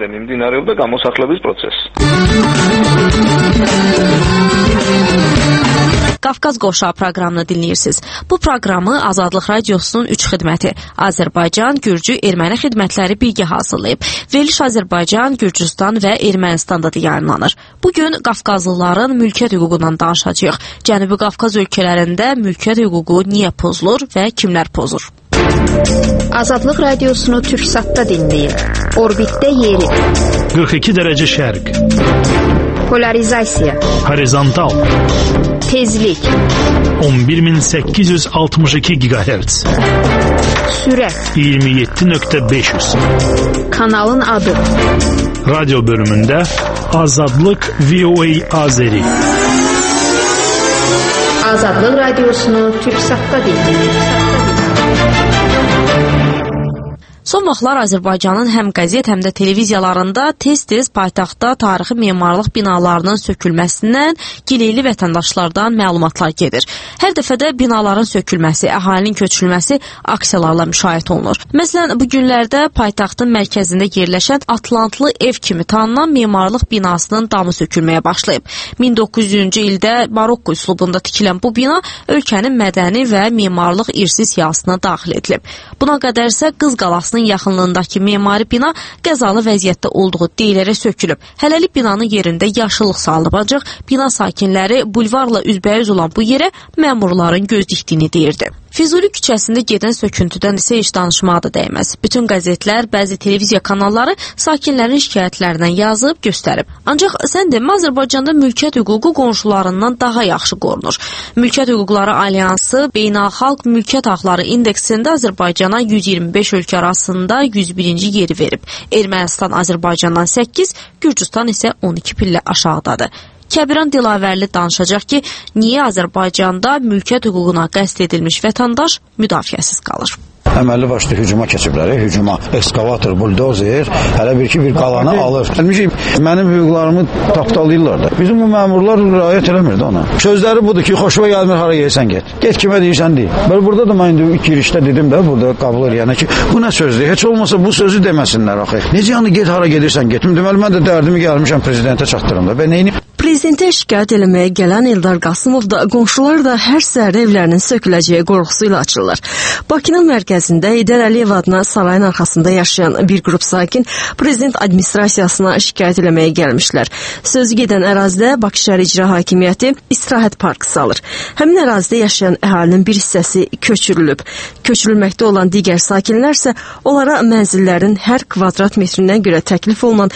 Qafqaz Qovşağı proqramını dinləyirsiniz. Bu proqramı Azadlıq Radiosunun 3 xidməti Azərbaycan, Gürcü, Erməni xidmətləri birgə hazırlayıb. Veriliş Azərbaycan, Gürcüstan və Ermənistanda da yayınlanır. Bugün Qafqazlıların mülkiyyət hüququndan danışacağıq. Cənubi Qafqaz ölkələrində mülkiyyət hüququ niyə pozulur və kimlər pozur? Azadlıq Radiosunu Türksatda dinləyin. Orbitdə yeri 42 dərəcə şərq, polarizasiya, horizontal, tezlik 11862 GHz, sürət 27.500. Kanalın adı Radyo bölümündə Azadlıq VOA Azeri. Azadlıq Radiosunu Türksatda dinləyin. Son vaxtlar Azərbaycanın həm qəzet, həm də televiziyalarında tez-tez paytaxtda tarixi memarlıq binalarının sökülməsindən gileyli vətəndaşlardan məlumatlar gedir. Hər dəfədə binaların sökülməsi, əhalinin köçürülməsi aksiyalarla müşahidə olunur. Məsələn, bu günlərdə paytaxtın mərkəzində yerləşən Atlantlı ev kimi tanınan memarlıq binasının damı sökülməyə başlayıb. 1900-cü ildə barokko üslubunda tikilən bu bina ölkənin mədəni və memarlıq irsi siyahısına daxil edilib. Buna qədər isə Qız Qalasının yaxınlığındakı memari bina qəzalı vəziyyətdə olduğu deyilərək sökülüb. Hələlik binanın yerində yaşıllıq salınıb, ancaq bina sakinləri bulvarla üzbəüz olan bu yerə məmurların göz dikdiyini deyirdi. Füzuli küçəsində gedən söküntüdən isə heç danışmağa da dəyməz. Bütün qəzetlər, bəzi televiziya kanalları sakinlərin şikayətlərindən yazıb, göstərib. Ancaq sən demə, Azərbaycanda mülkiyyət hüququ qonşularından daha yaxşı qorunur. Mülkiyyət Hüquqları Alyansı Beynəlxalq Mülkiyyət Haqları İndeksində Azərbaycana 125 ölkə arasında 101-ci yeri verib. Ermənistan Azərbaycandan 8, Gürcüstan isə 12 pillə aşağıdadır. Kəbiran Dilavərli danışacaq ki, niyə Azərbaycanda mülkiyyət hüququna qəsd edilmiş vətəndaş müdafiəsiz qalır. Əməlli başlı hücuma keçiblər, hücuma ekskavator, buldozer, hələ bir qalanı alır. Mənim hüquqlarımı tapdalayırlar da. Bizim bu məmurlar riayət eləmirdi ona. Sözləri budur ki, xoşuma gəlmir, hara gelsən get. Get kimə deyirsən deyil. Burada da mən girişdə dedim də, burada qabul eləyənə ki, bu nə sözdür? Heç olmasa bu sözü deməsinlər axı. Necə yəni get hara gedirsən get. Deməli mən də dərdimi gəlmişəm prezidentə çatdırım da. Ben neyini? Prezidentə şikayət eləməyə gələn Eldar Qasımov da, qonşular da hər səhər evlərinin söküləcəyi qorxusuyla açırlar. Bakının mərkəzində Heydər Əliyev adına sarayın arxasında yaşayan bir qrup sakin prezident administrasiyasına şikayət eləməyə gəlmişlər. Sözü gedən ərazidə Bakı şəhər İcra Hakimiyyəti istirahət parkı salır. Həmin ərazidə yaşayan əhalinin bir hissəsi köçürülüb. Köçürülməkdə olan digər sakinlər isə onlara mənzillərin hər kvadrat metrindən görə təklif olunan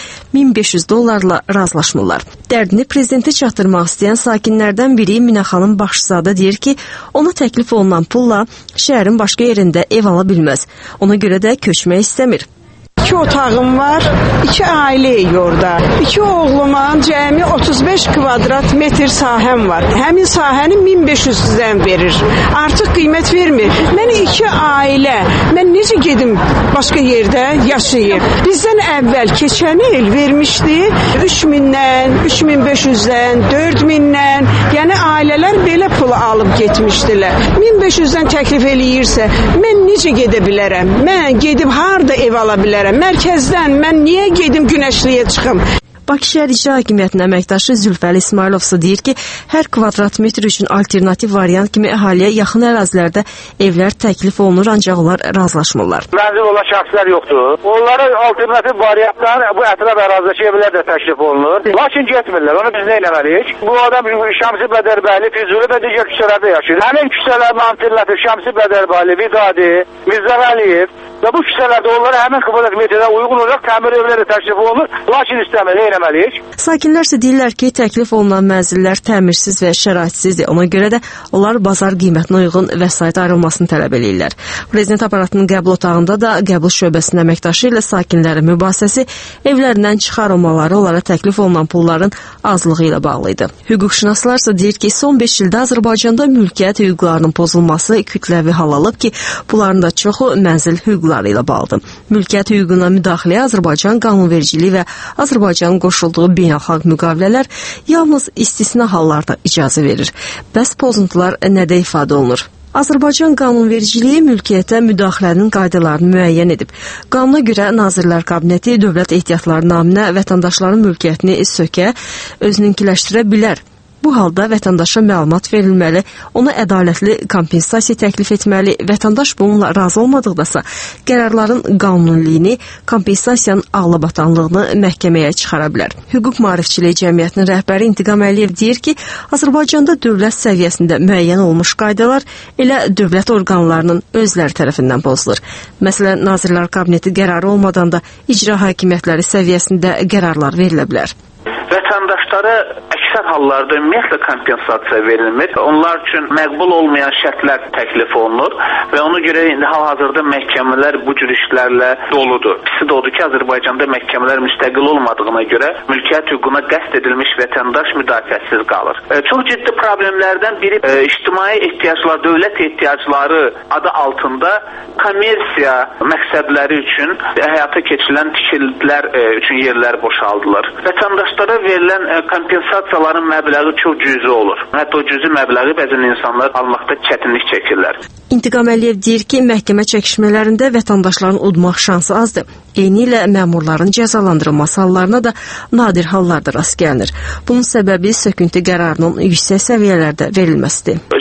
$1500 razılaşmırlar. Dərdini prezidentə çatdırmaq istəyən sakinlərdən biri Minə xanım Başzadə deyir ki, ona təklif olunan pulla şəhərin başqa yerində ev ala bilməz. Ona görə də köçmək istəmir. 2 otağım var, 2 ailəyik orada. 2 oğlumun cəmi 35 kvadrat metr sahəm var. Həmin sahəni 1500-dən verir. Artıq qiymət vermir. Mən 2 ailə, mən necə gedim başqa yerdə yaşayıb? Bizdən əvvəl keçən il vermişdi 3000-dən, 3500-dən, 4000-dən. Yəni ailələr belə pul alıb getmişdilər. 1500-dən təklif eləyirsə, mən necə gedə bilərəm? Mən gedib harda ev ala bilərəm? Mərkəzdən mən niyə gedim Günəşliyə çıxım? Bakı şəhər İcra Hakimiyyətinin əməkdaşı Zülfəli İsmailov isə deyir ki, hər kvadrat metr üçün alternativ variant kimi əhaliyə yaxın ərazilərdə evlər təklif olunur, ancaq onlar razılaşmırlar. Mənzil olan şəxslər yoxdur. Onlara alternativ variantlar bu ətraf ərazidəki evlər də təklif olunur. Lakin getmirlər. Onu biz nə etməliyik? Bu adam Şəmsi Bədərbəyli, Füzuli və digər küçələrdə yaşayır. Həmin küçələrin alternativ Şəmsi Bədərbəyli, Vidadi, Mirzə Vəliyev və bu küçələrdə onlara həmin kvadrat metrə uyğun olaraq təmir evləri təklif olunur. Lakin istəmir. Sakinlər isə deyirlər ki, təklif olunan mənzillər təmirsiz və şəraitsiz, ona görə də onlar bazar qiymətinə uyğun vəsait ayrılmasını tələb edirlər. Prezident aparatının qəbul otağında da qəbul şöbəsinin əməkdaşı ilə sakinlərin mübahisəsi evlərindən çıxarılmaları, onlara təklif olunan pulların azlığı ilə bağlı idi. Hüquqşünaslar isə deyir ki, son 5 ildə Azərbaycanda mülkiyyət hüquqlarının pozulması kütləvi hal alıb ki, bunların da çoxu mənzil hüquqları ilə bağlıdır. Mülkiyyət hüququna müdaxiləyə Azərbaycan qanunvericiliyi və Azərbaycanın qoşulduğu beynəlxalq müqavilələr yalnız istisna hallarda icazə verir. Bəs pozuntular nədə ifadə olunur? Azərbaycan qanunvericiliyi mülkiyyətə müdaxilənin qaydalarını müəyyən edib. Qanuna görə Nazirlər Kabineti dövlət ehtiyatları naminə vətəndaşların mülkiyyətini sökə, özününkiləşdirə bilər. Bu halda vətəndaşa məlumat verilməli, ona ədalətli kompensasiya təklif etməli, vətəndaş bununla razı olmadıqdasa qərarların qanuniliyini, kompensasiyanın ağlabatanlığını məhkəməyə çıxara bilər. Hüquq Maarifçiliyi Cəmiyyətinin rəhbəri İntiqam Əliyev deyir ki, Azərbaycanda dövlət səviyyəsində müəyyən olmuş qaydalar elə dövlət orqanlarının özləri tərəfindən pozulur. Məsələn, Nazirlər Kabineti qərarı olmadan da icra hakimiyyətləri səviyyəsində qərarlar verilə bilər. Vətəndaşlara əksər hallarda ümumiyyətlə kompensasiya verilmir. Onlar üçün məqbul olmayan şərtlər təklif olunur və ona görə indi hal-hazırda məhkəmələr bu cür işlərlə doludur. Pisi də odur ki, Azərbaycanda məhkəmələr müstəqil olmadığına görə mülkiyyət hüququna qəsd edilmiş vətəndaş müdafiəsiz qalır. Çox ciddi problemlərdən biri ictimai ehtiyaclar, dövlət ehtiyacları adı altında kommersiya məqsədləri üçün həyata keçirilən tikililər üçün yerlər boşaldılır. Vətəndaşlara verilən kompensasiyaların məbləği çox cüzi olur. Hətta o cüzi məbləği bəzən insanlar almaqda çətinlik çəkirlər. İntiqam Əliyev deyir ki, məhkəmə çəkişmələrində vətəndaşların udmaq şansı azdır. Eynilə məmurların cəzalandırılması hallarına da nadir hallarda rast gəlinir. Bunun səbəbi söküntü qərarının yüksək səviyyələrdə verilməsidir. Söküntü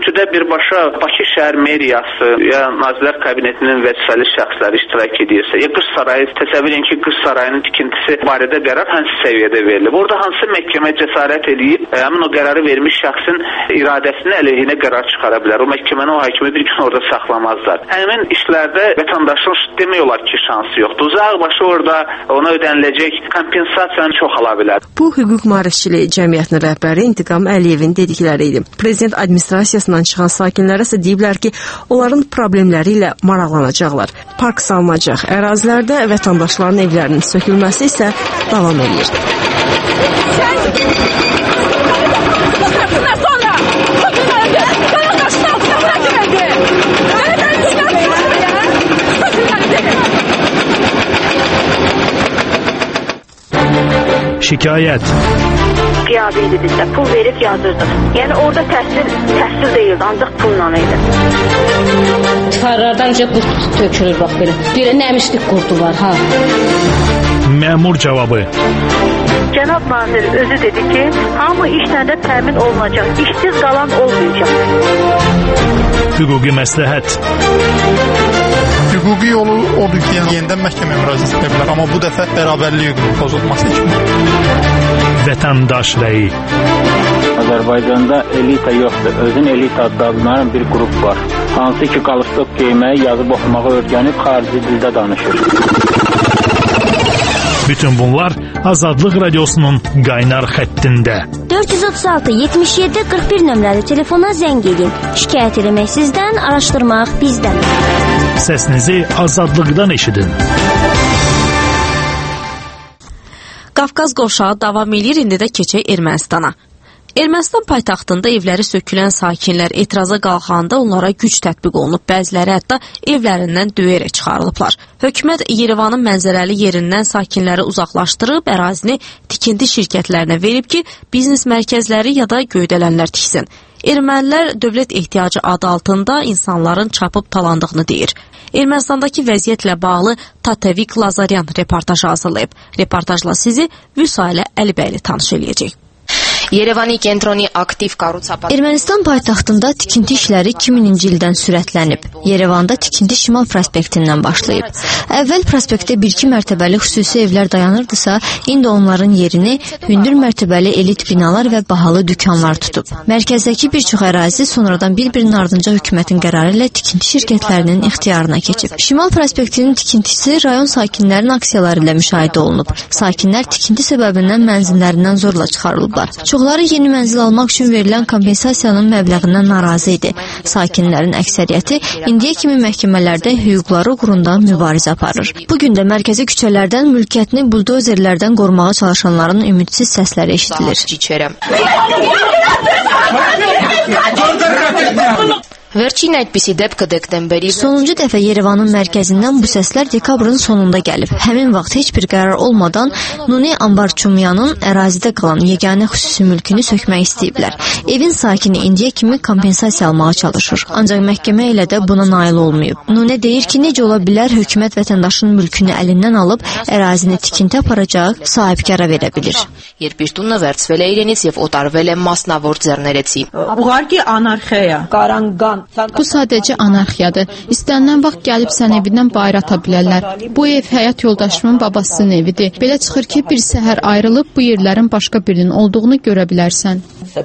Görüntüdə birbaşa Bakı şəhər meriyası ya Nazirlər Kabinetinin vəzifəli şəxsləri iştirak edirsə, ya Qış Sarayı, təsəvvür edin ki, Qış Sarayının tikintisi barədə qərar hansı səviyyədə verilir? Orada hansı məhkəmə cəsarət edib, həmin o qərarı vermiş şəxsin iradəsinin əleyhinə qərar çıxara bilər. O məhkəməni, o hakimi bir gün orada saxlamazlar. Həmin işlərdə vətəndaşın demək olar ki, şansı yoxdur. Uzaqbaşı orada ona ödəniləcək kompensasiyanı çox ala bilər. Bu hüquq maarifçiliyi cəmiyyətinin rəhbəri İntiqam Əliyevin dedikləri idi. Prezident administrasiyasından çıxan sakinlərə isə deyiblər ki, onların problemləri ilə maraqlanacaqlar. Park salınacaq ərazilərdə vətəndaşların evlərinin sökülməsi isə davam edir. Şikayət. Qiyabi idi bizdə. Pul verib yazırdıq. Yəni orada təhsil deyildi, ancaq pulla idi. Tifarlardan qurt tökülür bax belə. Belə nəmişlik qurdu var ha. Məmur cavabı. Cənab nazir özü dedi ki, hamı işlə də təmin olunacaq. İşsiz qalan olmayacaq. Hüquqi məsləhət. Hüquqi yolu odur ki, yenidən məhkəməyə müraciət edə bilər, amma bu dəfə bərabərlik hüququnun pozulması kimi. Vətəndaş rəyi. Azərbaycanda elita yoxdur. Özün elita adlanan bir qrup var. Hansı ki, qalstok geyməyi, yazıb oxumağı öyrənib xarici dildə danışır. Bütün bunlar Azadlıq Radiosunun qaynar xəttində. 436-77-41 nömrəli telefona zəng edin. Şikayət eləmək sizdən, araşdırmaq bizdən. Səsinizi Azadlıqdan eşidin. Qafqaz qovşağı davam edir, indi də keçək Ermənistana. Ermənistan paytaxtında evləri sökülən sakinlər etiraza qalxanda onlara güc tətbiq olunub, bəziləri hətta evlərindən döyərək çıxarılıblar. Hökumət Yerevanın mənzərəli yerindən sakinləri uzaqlaşdırıb, ərazini tikinti şirkətlərinə verib ki, biznes mərkəzləri ya da göydələnlər tiksin. Ermənilər dövlət ehtiyacı adı altında insanların çapıb talandığını deyir. Ermənistandakı vəziyyətlə bağlı Tatevik Lazaryan reportajı hazırlayıb. Reportajla sizi Vüsailə Əlibəyli tanış eləyəcək. Ermənistan paytaxtında tikinti işləri 2000-ci ildən sürətlənib. Yerevanda tikinti Şimal prospektindən başlayıb. Əvvəl prospektdə 1-2 mərtəbəli xüsusi evlər dayanırdısa, indi onların yerini hündür mərtəbəli elit binalar və bahalı dükanlar tutub. Mərkəzdəki bir çox ərazi sonradan bir-birinin ardınca hökumətin qərarı ilə tikinti şirkətlərinin ixtiyarına keçib. Şimal prospektinin tikintisi rayon sakinlərinin aksiyaları ilə müşahidə olunub. Sakinlər tikinti səbəbindən mənzillərindən zorla çıxarılıblar. Çoxları yeni mənzil almaq üçün verilən kompensasiyanın məbləğindən narazı idi. Sakinlərin əksəriyyəti indiyə kimi məhkəmələrdə hüquqları uğrunda mübarizə aparır. Bugün də mərkəzi küçələrdən mülkiyyətini buldozerlərdən qorumağa çalışanların ümidsiz səsləri eşidilir. Sonuncu dəfə Yerevanın mərkəzindən bu səslər dekabrın sonunda gəlib. Həmin vaxt heç bir qərar olmadan Nuni Ambarçumyanın ərazidə qalan yeganə xüsusi mülkünü sökmək istəyiblər. Evin sakini indiyə kimi kompensasiya almağa çalışır. Ancaq məhkəmə ilə də buna nail olmayıb. Nuni deyir ki, necə ola bilər hökumət vətəndaşın mülkünü əlindən alıb ərazini tikinti aparacaq sahibkara verə bilir. Ուղղակի անարխիա է։ Bu sadəcə anarxiyadır. İstənilən vaxt gəlib sən evindən bayır ata bilərlər. Bu ev həyat yoldaşımın babasının evidir. Belə çıxır ki, bir səhər ayrılıb bu yerlərin başqa birinin olduğunu görə bilərsən.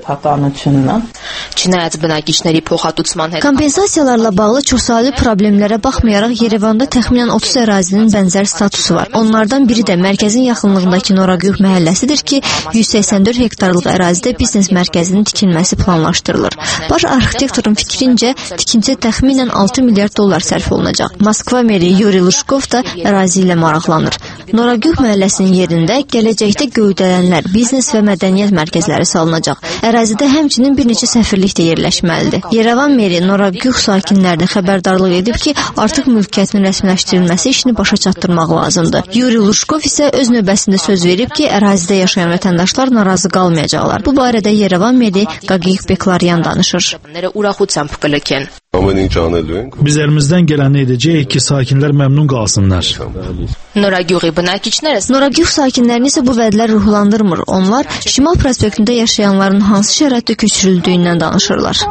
Kompensasiyalarla bağlı çoxsaylı problemlərə baxmayaraq Yerevanda təxminən 30 ərazinin bənzər statusu var. Onlardan biri də mərkəzin yaxınlığındakı Noragüh məhəlləsidir ki, 184 hektarlıq ərazidə biznes mərkəzinin tikilməsi planlaşdırılır. Baş arxitektorun fikrincə tikinti təxminən 6 milyard dollar sərf olunacaq. Moskva meri Yuri Lushkov da ərazi ilə maraqlanır. Noragüh məhəlləsinin yerində gələcəkdə göydələnlər, biznes və mədəniyyət mərkəzləri salınacaq. Ərazidə həmçinin bir neçə səfirlik də yerləşməlidir. Yerevan meri Noragüh sakinlərinə xəbərdarlıq edib ki, artıq mülkiyyətin rəsmiləşdirilməsi işini başa çatdırmaq lazımdır. Yuri Lushkov isə öz növbəsində söz verib ki, ərazidə yaşayan vətəndaşlar narazı qalmayacaqlar. Bu barədə Yerevan meri Qaqiyik Beklaryan danışır. Biz əlimizdən gələni edəcəyik ki, sakinlər məmnun qalsınlar. Noragüh sakinlərini isə bu vədlər ruhlandırmır. Onlar Şimal prospektində yaşayanların hansı şəraitdə köçürüldüyündən danışırlar.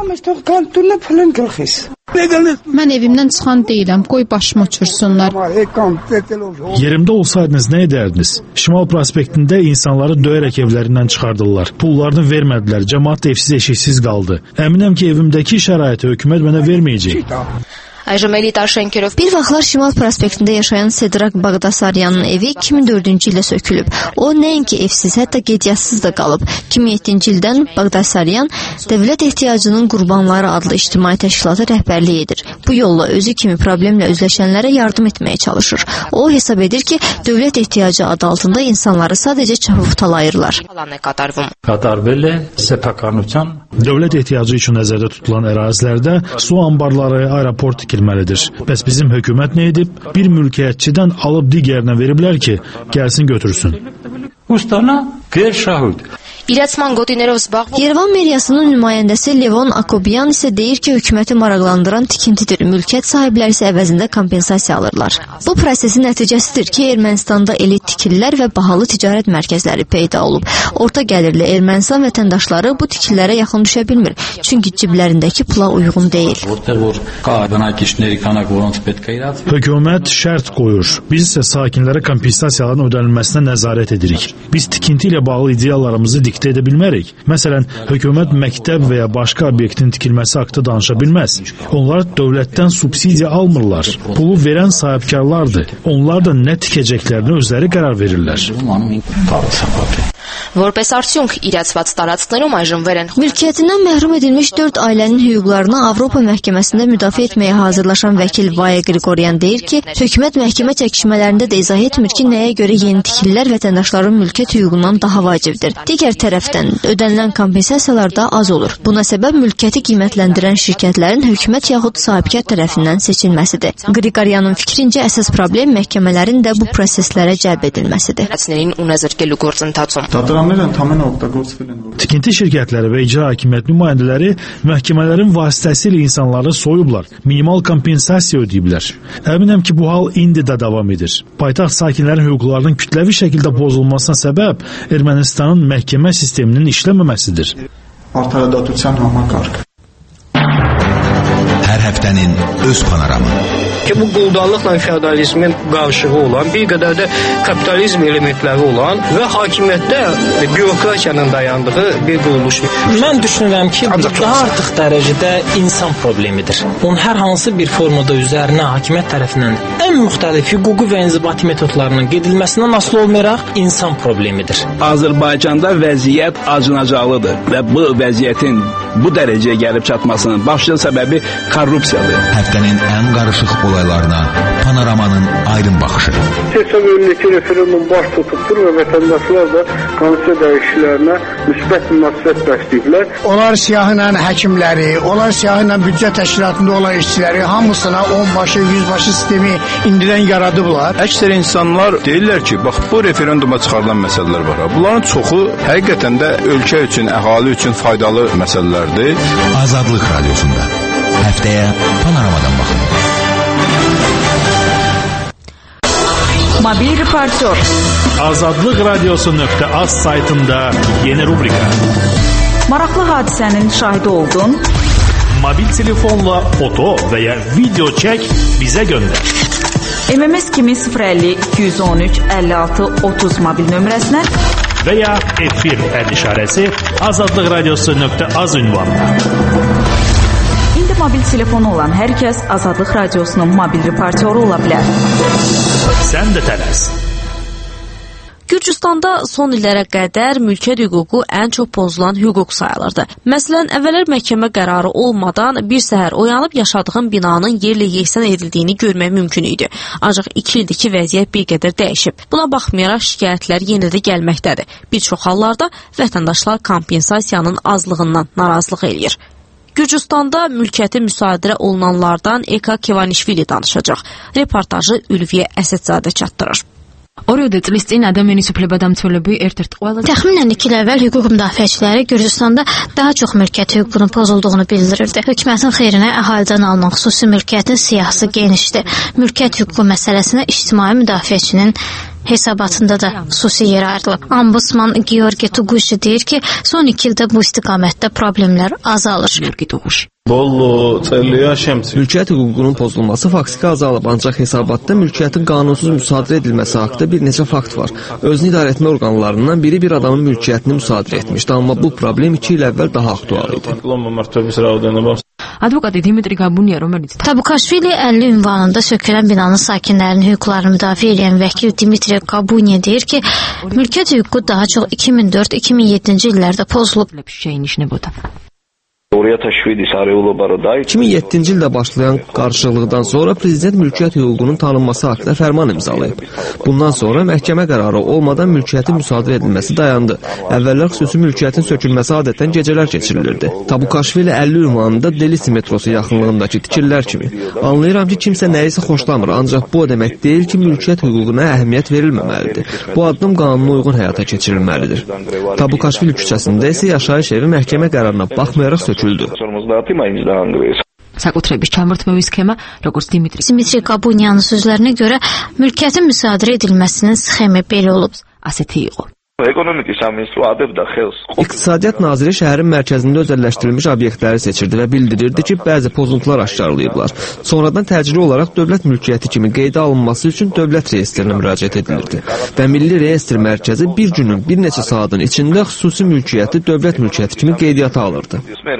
Mən evimdən çıxan deyiləm, qoy başımı uçursunlar. Yerimdə olsaydınız nə edərdiniz? Şimal prospektində insanları döyərək evlərindən çıxardırlar. Pullarını vermədilər, cəmaat evsiz eşiksiz qaldı. Əminəm ki, evimdəki şəraiti hökumət mənə verməyəcək. Bir vaxtlar Şimal prospektində yaşayan Sedrak Bağdasaryanın evi 2004-cü ildə sökülüb. O nəinki evsiz, hətta qeydiyyatssız da qalıb. 2007-ci ildən Bağdasaryan Dövlət Ehtiyacının Qurbanları adlı ictimai təşkilatı rəhbərlik edir. Bu yolla özü kimi problemlə üzləşənlərə yardım etməyə çalışır. O hesab edir ki, dövlət ehtiyacı adı altında insanları sadəcə çapıqtalayırlar. Dövlət ehtiyacı üçün nəzərdə tutulan ərazilərdə su anbarları, aeroport tikilməlidir. Bəs bizim hökumət nə edib? Bir mülkiyyətçidən alıb digərinə veriblər ki, gəlsin götürsün. Yerevan meriyasının nümayəndəsi Levon Akobyan isə deyir ki, hökuməti maraqlandıran tikintidir. Mülkiyyət sahibləri isə əvəzində kompensasiya alırlar. Bu prosesin nəticəsidir ki, Ermənistanda elit tikililər və bahalı ticarət mərkəzləri peyda olub. Orta gəlirli Ermənistan vətəndaşları bu tikililərə yaxın düşə bilmir. Çünki ciblərindəki pula uyğun deyil. Hökumət şərt qoyur. Biz isə sakinlərə kompensasiyaların ödənilməsinə nəzarət edirik. Biz tikinti ilə bağlı ideyalarımızı diktə edə bilmərik. Məsələn, hökumət məktəb və ya başqa obyektin tikilməsi haqqında danışa bilməz. Onlar dövlətdən subsidiya almırlar. Pulu verən sahibkarlardır. Onlar da nə tikəcəklərini özləri qərar verirlər. Mülkiyyətindən məhrum edilmiş 4 ailənin hüquqlarını Avropa məhkəməsində müdafiə etməyə hazırlaşan vəkil Vaya Grigoryan deyir ki, hökumət məhkəmə çəkişmələrində də izah etmir ki, nəyə görə yeni tikililər vətəndaşların mülkiyyət hüququndan daha vacibdir. Digər tərəfdən ödənilən kompensasiyalar da az olur. Buna səbəb mülkiyyəti qiymətləndirən şirkətlərin hökumət yaxud sahibkar tərəfindən seçilməsidir. Grigoryanın fikrincə əsas problem məhkəmələrin də bu proseslərə cəlb edilməsidir. Tikinti şirkətləri və icra hakimiyyət nümayəndələri məhkəmələrin vasitəsilə insanları soyublar, minimal kompensasiya ödəyiblər. Əminəm ki, bu hal indi də davam edir. Paytaxt sakinlərin hüquqlarının kütləvi şəkildə pozulmasına səbəb Ermənistanın məhkəmə sisteminin işləməməsidir. Hər həftənin öz panoramı. Ki bu quldarlıqla feodalizmin qarşılığı olan, bir qədər də kapitalizm elementləri olan və hakimiyyətdə bürokratiyanın dayandığı bir quruluşdur. Mən düşünürəm ki, daha artıq dərəcədə insan problemidir. Onun hər hansı bir formada üzərinə hakimiyyət tərəfindən ən müxtəlif hüquqi və inzibati metodlarının gedilməsindən asılı olmayaraq insan problemidir. Azərbaycanda vəziyyət acınacaqlıdır və bu vəziyyətin bu dərəcəyə gəlib çatmasının başlıca səbəbi korrupsiyadır. Həftənin ən qarışıq olaylarına panoramanın aydın baxışı. Seçim önündəki referendum baş tutubdur və vətəndaşlar da konstitusiya dəyişikliklərinə müsbət münasibət bəsləyiblər. Onlar siyahıyla həkimləri, onlar siyahıyla büdcə təşkilatında olan işçiləri hamısına 10 başı, 100 başı sistemi indidən yaradıblar. Əksər insanlar deyirlər ki, bax bu referenduma çıxarılan məsələlər var. Bunların çoxu həqiqətən də ölkə üçün, əhali üçün faydalı məsələlərdir. Azadlıq Radiosunda həftəyə panoramadan baxın. Mobil reportör. Azadlıq Radiosu.az saytında yeni rubrika. Maraqlı hadisənin şahidi oldun. Mobil telefonla foto və ya video çək, bizə göndər. MMS kimi 050 213 56 30 mobil nömrəsinə və ya F1 əl işarəsi Azadlıq Radiosu.az ünvanına. İndi mobil telefonu olan hər kəs Azadlıq Radiosunun mobil reportyoru ola bilər. Sən də tələs. Gürcüstanda son illərə qədər mülkiyyət hüququ ən çox pozulan hüquq sayılırdı. Məsələn, əvvəllər məhkəmə qərarı olmadan bir səhər oyanıb yaşadığın binanın yerlə yeksan edildiyini görmək mümkün idi. Ancaq 2 ildir ki, vəziyyət bir qədər dəyişib. Buna baxmayaraq şikayətlər yenə də gəlməkdədir. Bir çox hallarda vətəndaşlar kompensasiyanın azlığından narazılıq eləyir. Gürcüstanda mülkiyyəti müsadirə olunanlardan Eka Kevanişvili danışacaq. Reportajı Ülviyə Əsədzadə çatdırır. Təxminən 2 il əvvəl hüquq müdafiəçiləri Gürcüstanda daha çox mülkiyyət hüququnun pozulduğunu bildirirdi. Hökumətin xeyrinə əhalidən alınan xüsusi mülkiyyətin siyahısı genişdir. Mülkiyyət hüququ məsələsinə ictimai müdafiəçinin hesabatında da xüsusi yer ayrılıb. Ombudsman Georgi Tugushi deyir ki, son 2 ildə bu istiqamətdə problemlər azalır. Mülkiyyət hüququnun pozulması faktiki azalıb, ancaq hesabatda mülkiyyətin qanunsuz müsadirə edilməsi haqqında bir neçə fakt var. Özünü idarə etmə orqanlarından biri bir adamın mülkiyyətini müsadirə etmişdi, amma bu problem 2 il əvvəl daha aktual idi. Tabukashvili 50 ünvanında sökülən binanın sakinlərinin hüquqlarını müdafiə edən vəkil Dmitri Kabuniya deyir ki, mülkiyyət hüququ daha çox 2004-2007-ci illərdə pozulub. 2007-ci ildə başlayan qarşılıqdan sonra prezident mülkiyyət hüququnun tanınması haqqında fərman imzalayıb. Bundan sonra məhkəmə qərarı olmadan mülkiyyətin müsadirə edilməsi dayandı. Əvvəllər xüsusi mülkiyyətin sökülməsi adətən gecələr keçirilirdi. Tabukashvili 50 ünvanında Delisi metrosu yaxınlığındakı tikililər kimi. Anlayıram ki, kimsə nəyisə xoşlamır, ancaq bu o demək deyil ki, mülkiyyət hüququna əhəmiyyət verilməməlidir. Bu addım qanuna uyğun həyata keçirilməlidir. Tabukashvili küçəsində isə yaşayış evi məhkəmə qərarına baxmayaraq söküldü. Dmitri Kabuniyanın sözlərinə görə mülkiyyətin müsadirə edilməsinin sxemi belə olub. İqtisadiyyat naziri şəhərin mərkəzində özəlləşdirilmiş obyektləri seçirdi və bildirirdi ki, bəzi pozuntular aşkarlayıblar. Sonradan təcili olaraq dövlət mülkiyyəti kimi qeydə alınması üçün dövlət reyestrinə müraciət edilirdi. Və Milli Reyestr Mərkəzi bir günün, bir neçə saatın içində xüsusi mülkiyyəti dövlət mülkiyyəti kimi qeydiyyata alırdı.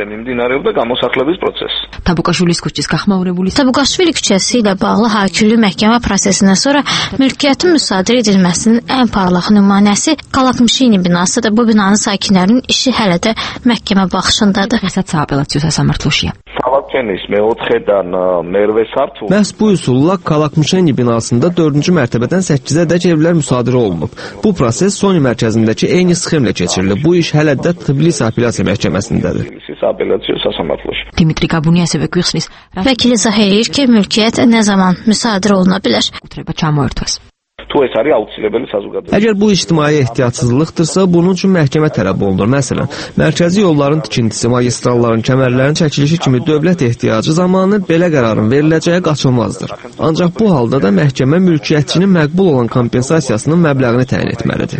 Tabukashvili küçəsi ilə bağlı hakimli məhkəmə prosesindən sonra mülkiyyətin müsadirə edilməsinin ən parlaq nümunəsi Kalakmishini binasıdır. Bu binanın sakinlərinin işi hələ də məhkəmə baxışındadır. Məhz bu üsulla Kalakmishini binasında 4-cü mərtəbədən 8-ədək evlər müsadirə olunub. Bu proses Sony mərkəzindəki eyni sxemlə keçirilir. Bu iş hələ də Tbilisi apellyasiya məhkəməsindədir. Vəkil izah edir ki, mülkiyyət nə zaman müsadirə oluna bilər? Əgər bu ictimai ehtiyatsızlıqdırsa, bunun üçün məhkəmə tələb olunur. Məsələn, mərkəzi yolların tikintisi, magistralların, kəmərlərin çəkilişi kimi dövlət ehtiyacı zamanı belə qərarın veriləcəyi qaçılmazdır. Ancaq bu halda da məhkəmə mülkiyyətçinin məqbul olan kompensasiyasının məbləğini təyin etməlidir.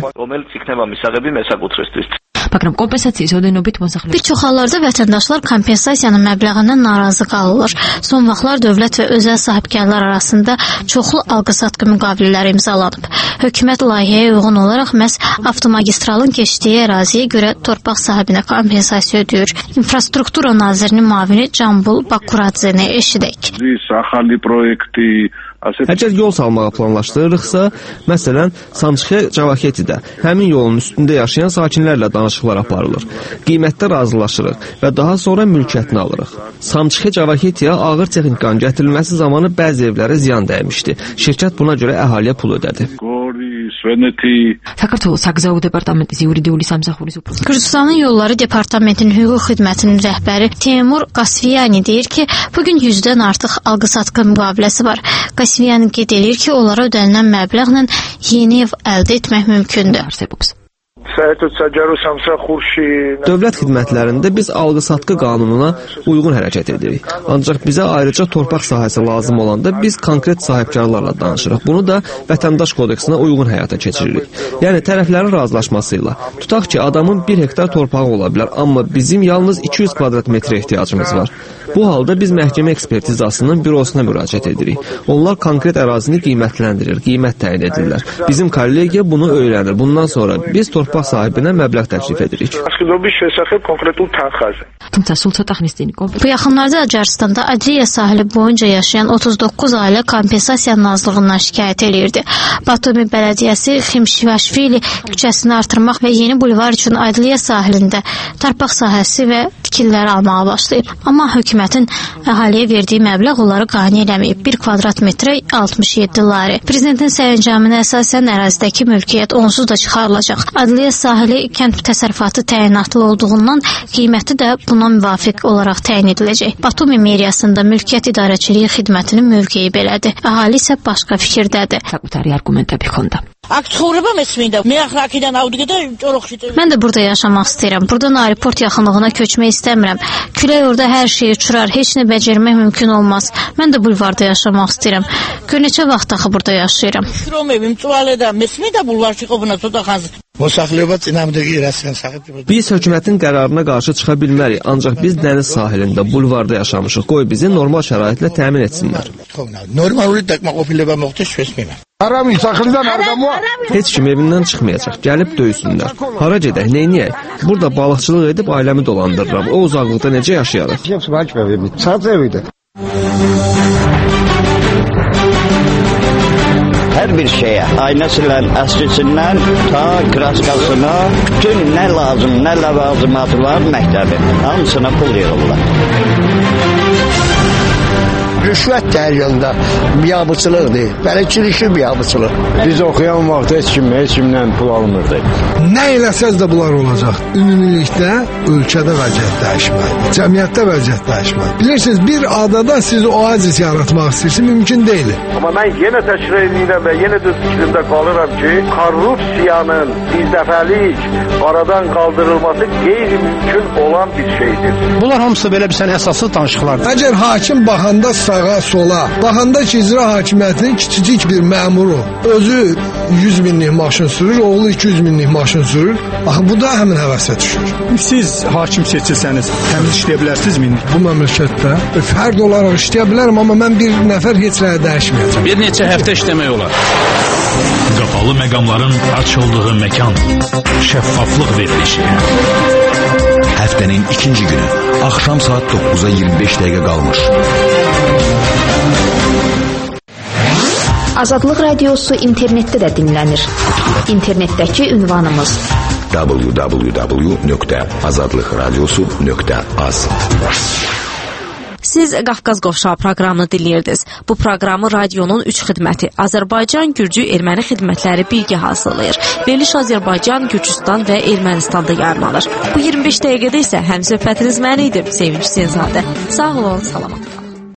Bir çox hallarda vətəndaşlar kompensasiyanın məbləğindən narazı qalırlar. Son vaxtlar dövlət və özəl sahibkarlar arasında çoxlu alqı-satqı müqavilələri imzalanıb. Hökumət layihəyə uyğun olaraq məhz avtomagistralın keçdiyi əraziyə görə torpaq sahibinə kompensasiya ödəyir. İnfrastruktura nazirinin müavini Cambul Bakuradze'ni eşidək. Əgər yol salmağa planlaşdırırıqsa, məsələn, Samçxe Cavaketidə həmin yolun üstündə yaşayan sakinlərlə danışıqlar aparılır. Qiymətdə razılaşırıq və daha sonra mülkiyyətini alırıq. Samçxe Cavaketiyə ağır texnikanın gətirilməsi zamanı bəzi evlərə ziyan dəymişdi. Şirkət buna görə əhaliyə pul ödədi. Gürcüstanın Yolları Departamentinin hüquq xidmətinin rəhbəri Teymur Qasviyani deyir ki, bugün 100-dən artıq alqı-satqı müqaviləsi var. Qasviyani qeyd edir ki, onlara ödənilən məbləğlə yeni ev əldə etmək mümkündür. Dövlət xidmətlərində biz alqı-satqı qanununa uyğun hərəkət edirik. Ancaq bizə ayrıca torpaq sahəsi lazım olanda biz konkret sahibkarlarla danışırıq. Bunu da vətəndaş kodeksinə uyğun həyata keçiririk. Yəni tərəflərin razılaşması ilə. Tutaq ki, adamın 1 hektar torpağı ola bilər, amma bizim yalnız 200 kvadrat metrə ehtiyacımız var. Bu halda biz məhkəmə ekspertizasının bürosuna müraciət edirik. Onlar konkret ərazini qiymətləndirir, qiymət təyin edirlər. Bizim kollegiya bunu öyrənir. Bundan sonra biz torpaq sahibinə məbləğ təklif edirik. Bu yaxınlarda Acarstanda Adliya sahili boyunca yaşayan 39 ailə kompensasiya nazirlığından şikayət edirdi. Batumi Bələdiyyəsi Ximşivaşvili küçəsini artırmaq və yeni bulvar üçün Adliya sahilində torpaq sahəsi və tikililər almağa başlayıb. Amma hökumətin əhaliyə verdiyi məbləğ onları qane eləməyib. 1 kvadrat metrə 67 lari. Prezidentin sərəncamına əsasən ərazidəki mülkiyyət onsuz da çıxarılacaq. Adliya sahili kənd təsərrüfatı təyinatlı olduğundan qiyməti də buna müvafiq olaraq təyin ediləcək. Batumi meriyasında mülkiyyət idarəçiliyi xidmətinin mövqeyi belədir. Əhali isə başqa fikirdədir. Mən də burada yaşamaq istəyirəm. Buradan aeroport yaxınlığına köçmək istəmirəm. Külək orada hər şeyi uçurar, heç nə becərmək mümkün olmaz. Mən də bulvarda yaşamaq istəyirəm. Gör neçə vaxt axı burada yaşayıram. Biz hökumətin qərarına qarşı çıxa bilmərik, ancaq biz dəniz sahilində, bulvarda yaşamışıq. Qoy bizi normal şəraitlə təmin etsinlər. Heç kim evindən çıxmayacaq, gəlib döysünlər. Hara gedək, neyniyək? Burada balıqçılıq edib ailəmi dolandırıram. O uzaqlıqda necə yaşayarıq? Hər bir şeyə, aynəsindən, əskisindən, ta kraskasına, bütün nə lazım, nə ləvazimatı var məktəbi, hamısına pul yığırlar. Rüşvət dəyərində biabıçılıqdır, bələdçilikli biabıçılıq. Biz oxuyan vaxt heç kimdən pul almırdı. Nə eləsəz də bunlar olacaq. Ümumilikdə ölkədə vəziyyət dəyişməlidir, cəmiyyətdə vəziyyət dəyişməlidir. Bilirsiniz, bir adada siz oazis yaratmaq istəyirsiniz, mümkün deyil. Amma mən yenə təkrar edirəm və yenə də fikrimdə qalıram ki, korrupsiyanın birdəfəlik aradan qaldırılması qeyri-mümkün olan bir şeydir. Bunlar hamısı belə bir sənə əsassız danışıqlardır. Əgər hakim baxanda sağa, sola, baxanda ki, icra hakimiyyətinin kiçicik bir məmuru özü 100 minlik maşın sürür, oğlu 200 minlik maşın sürür. Axı, bu da həmin həvəsə düşür. Siz hakim seçilsəniz, təmiz işləyə bilərsiniz mi? Bu məmləkətdə fərd olaraq işləyə bilərəm, amma mən bir nəfər heç nəyə dəyişməyəcəm. Bir neçə həftə işləmək olar. Qapalı məqamların açıldığı məkan, şəffaflıq verilişi. Həftənin ikinci günü, axşam saat 9-a 25 dəqiqə qalmış. Azadlıq radiosu internetdə də dinlənir. İnternetdəki ünvanımız www.azadlıqradiosu.az. Siz Qafqaz Qovşağı proqramını dinləyirdiniz. Bu proqramı radionun 3 xidməti Azərbaycan, Gürcü, Erməni xidmətləri birgə hazırlayır. Veriliş Azərbaycan, Gürcüstan və Ermənistanda yayımlanır. Bu 25 dəqiqədə isə həmsöhbətiniz mən idim, Sevinç Senzadə. Sağ olun, salamat.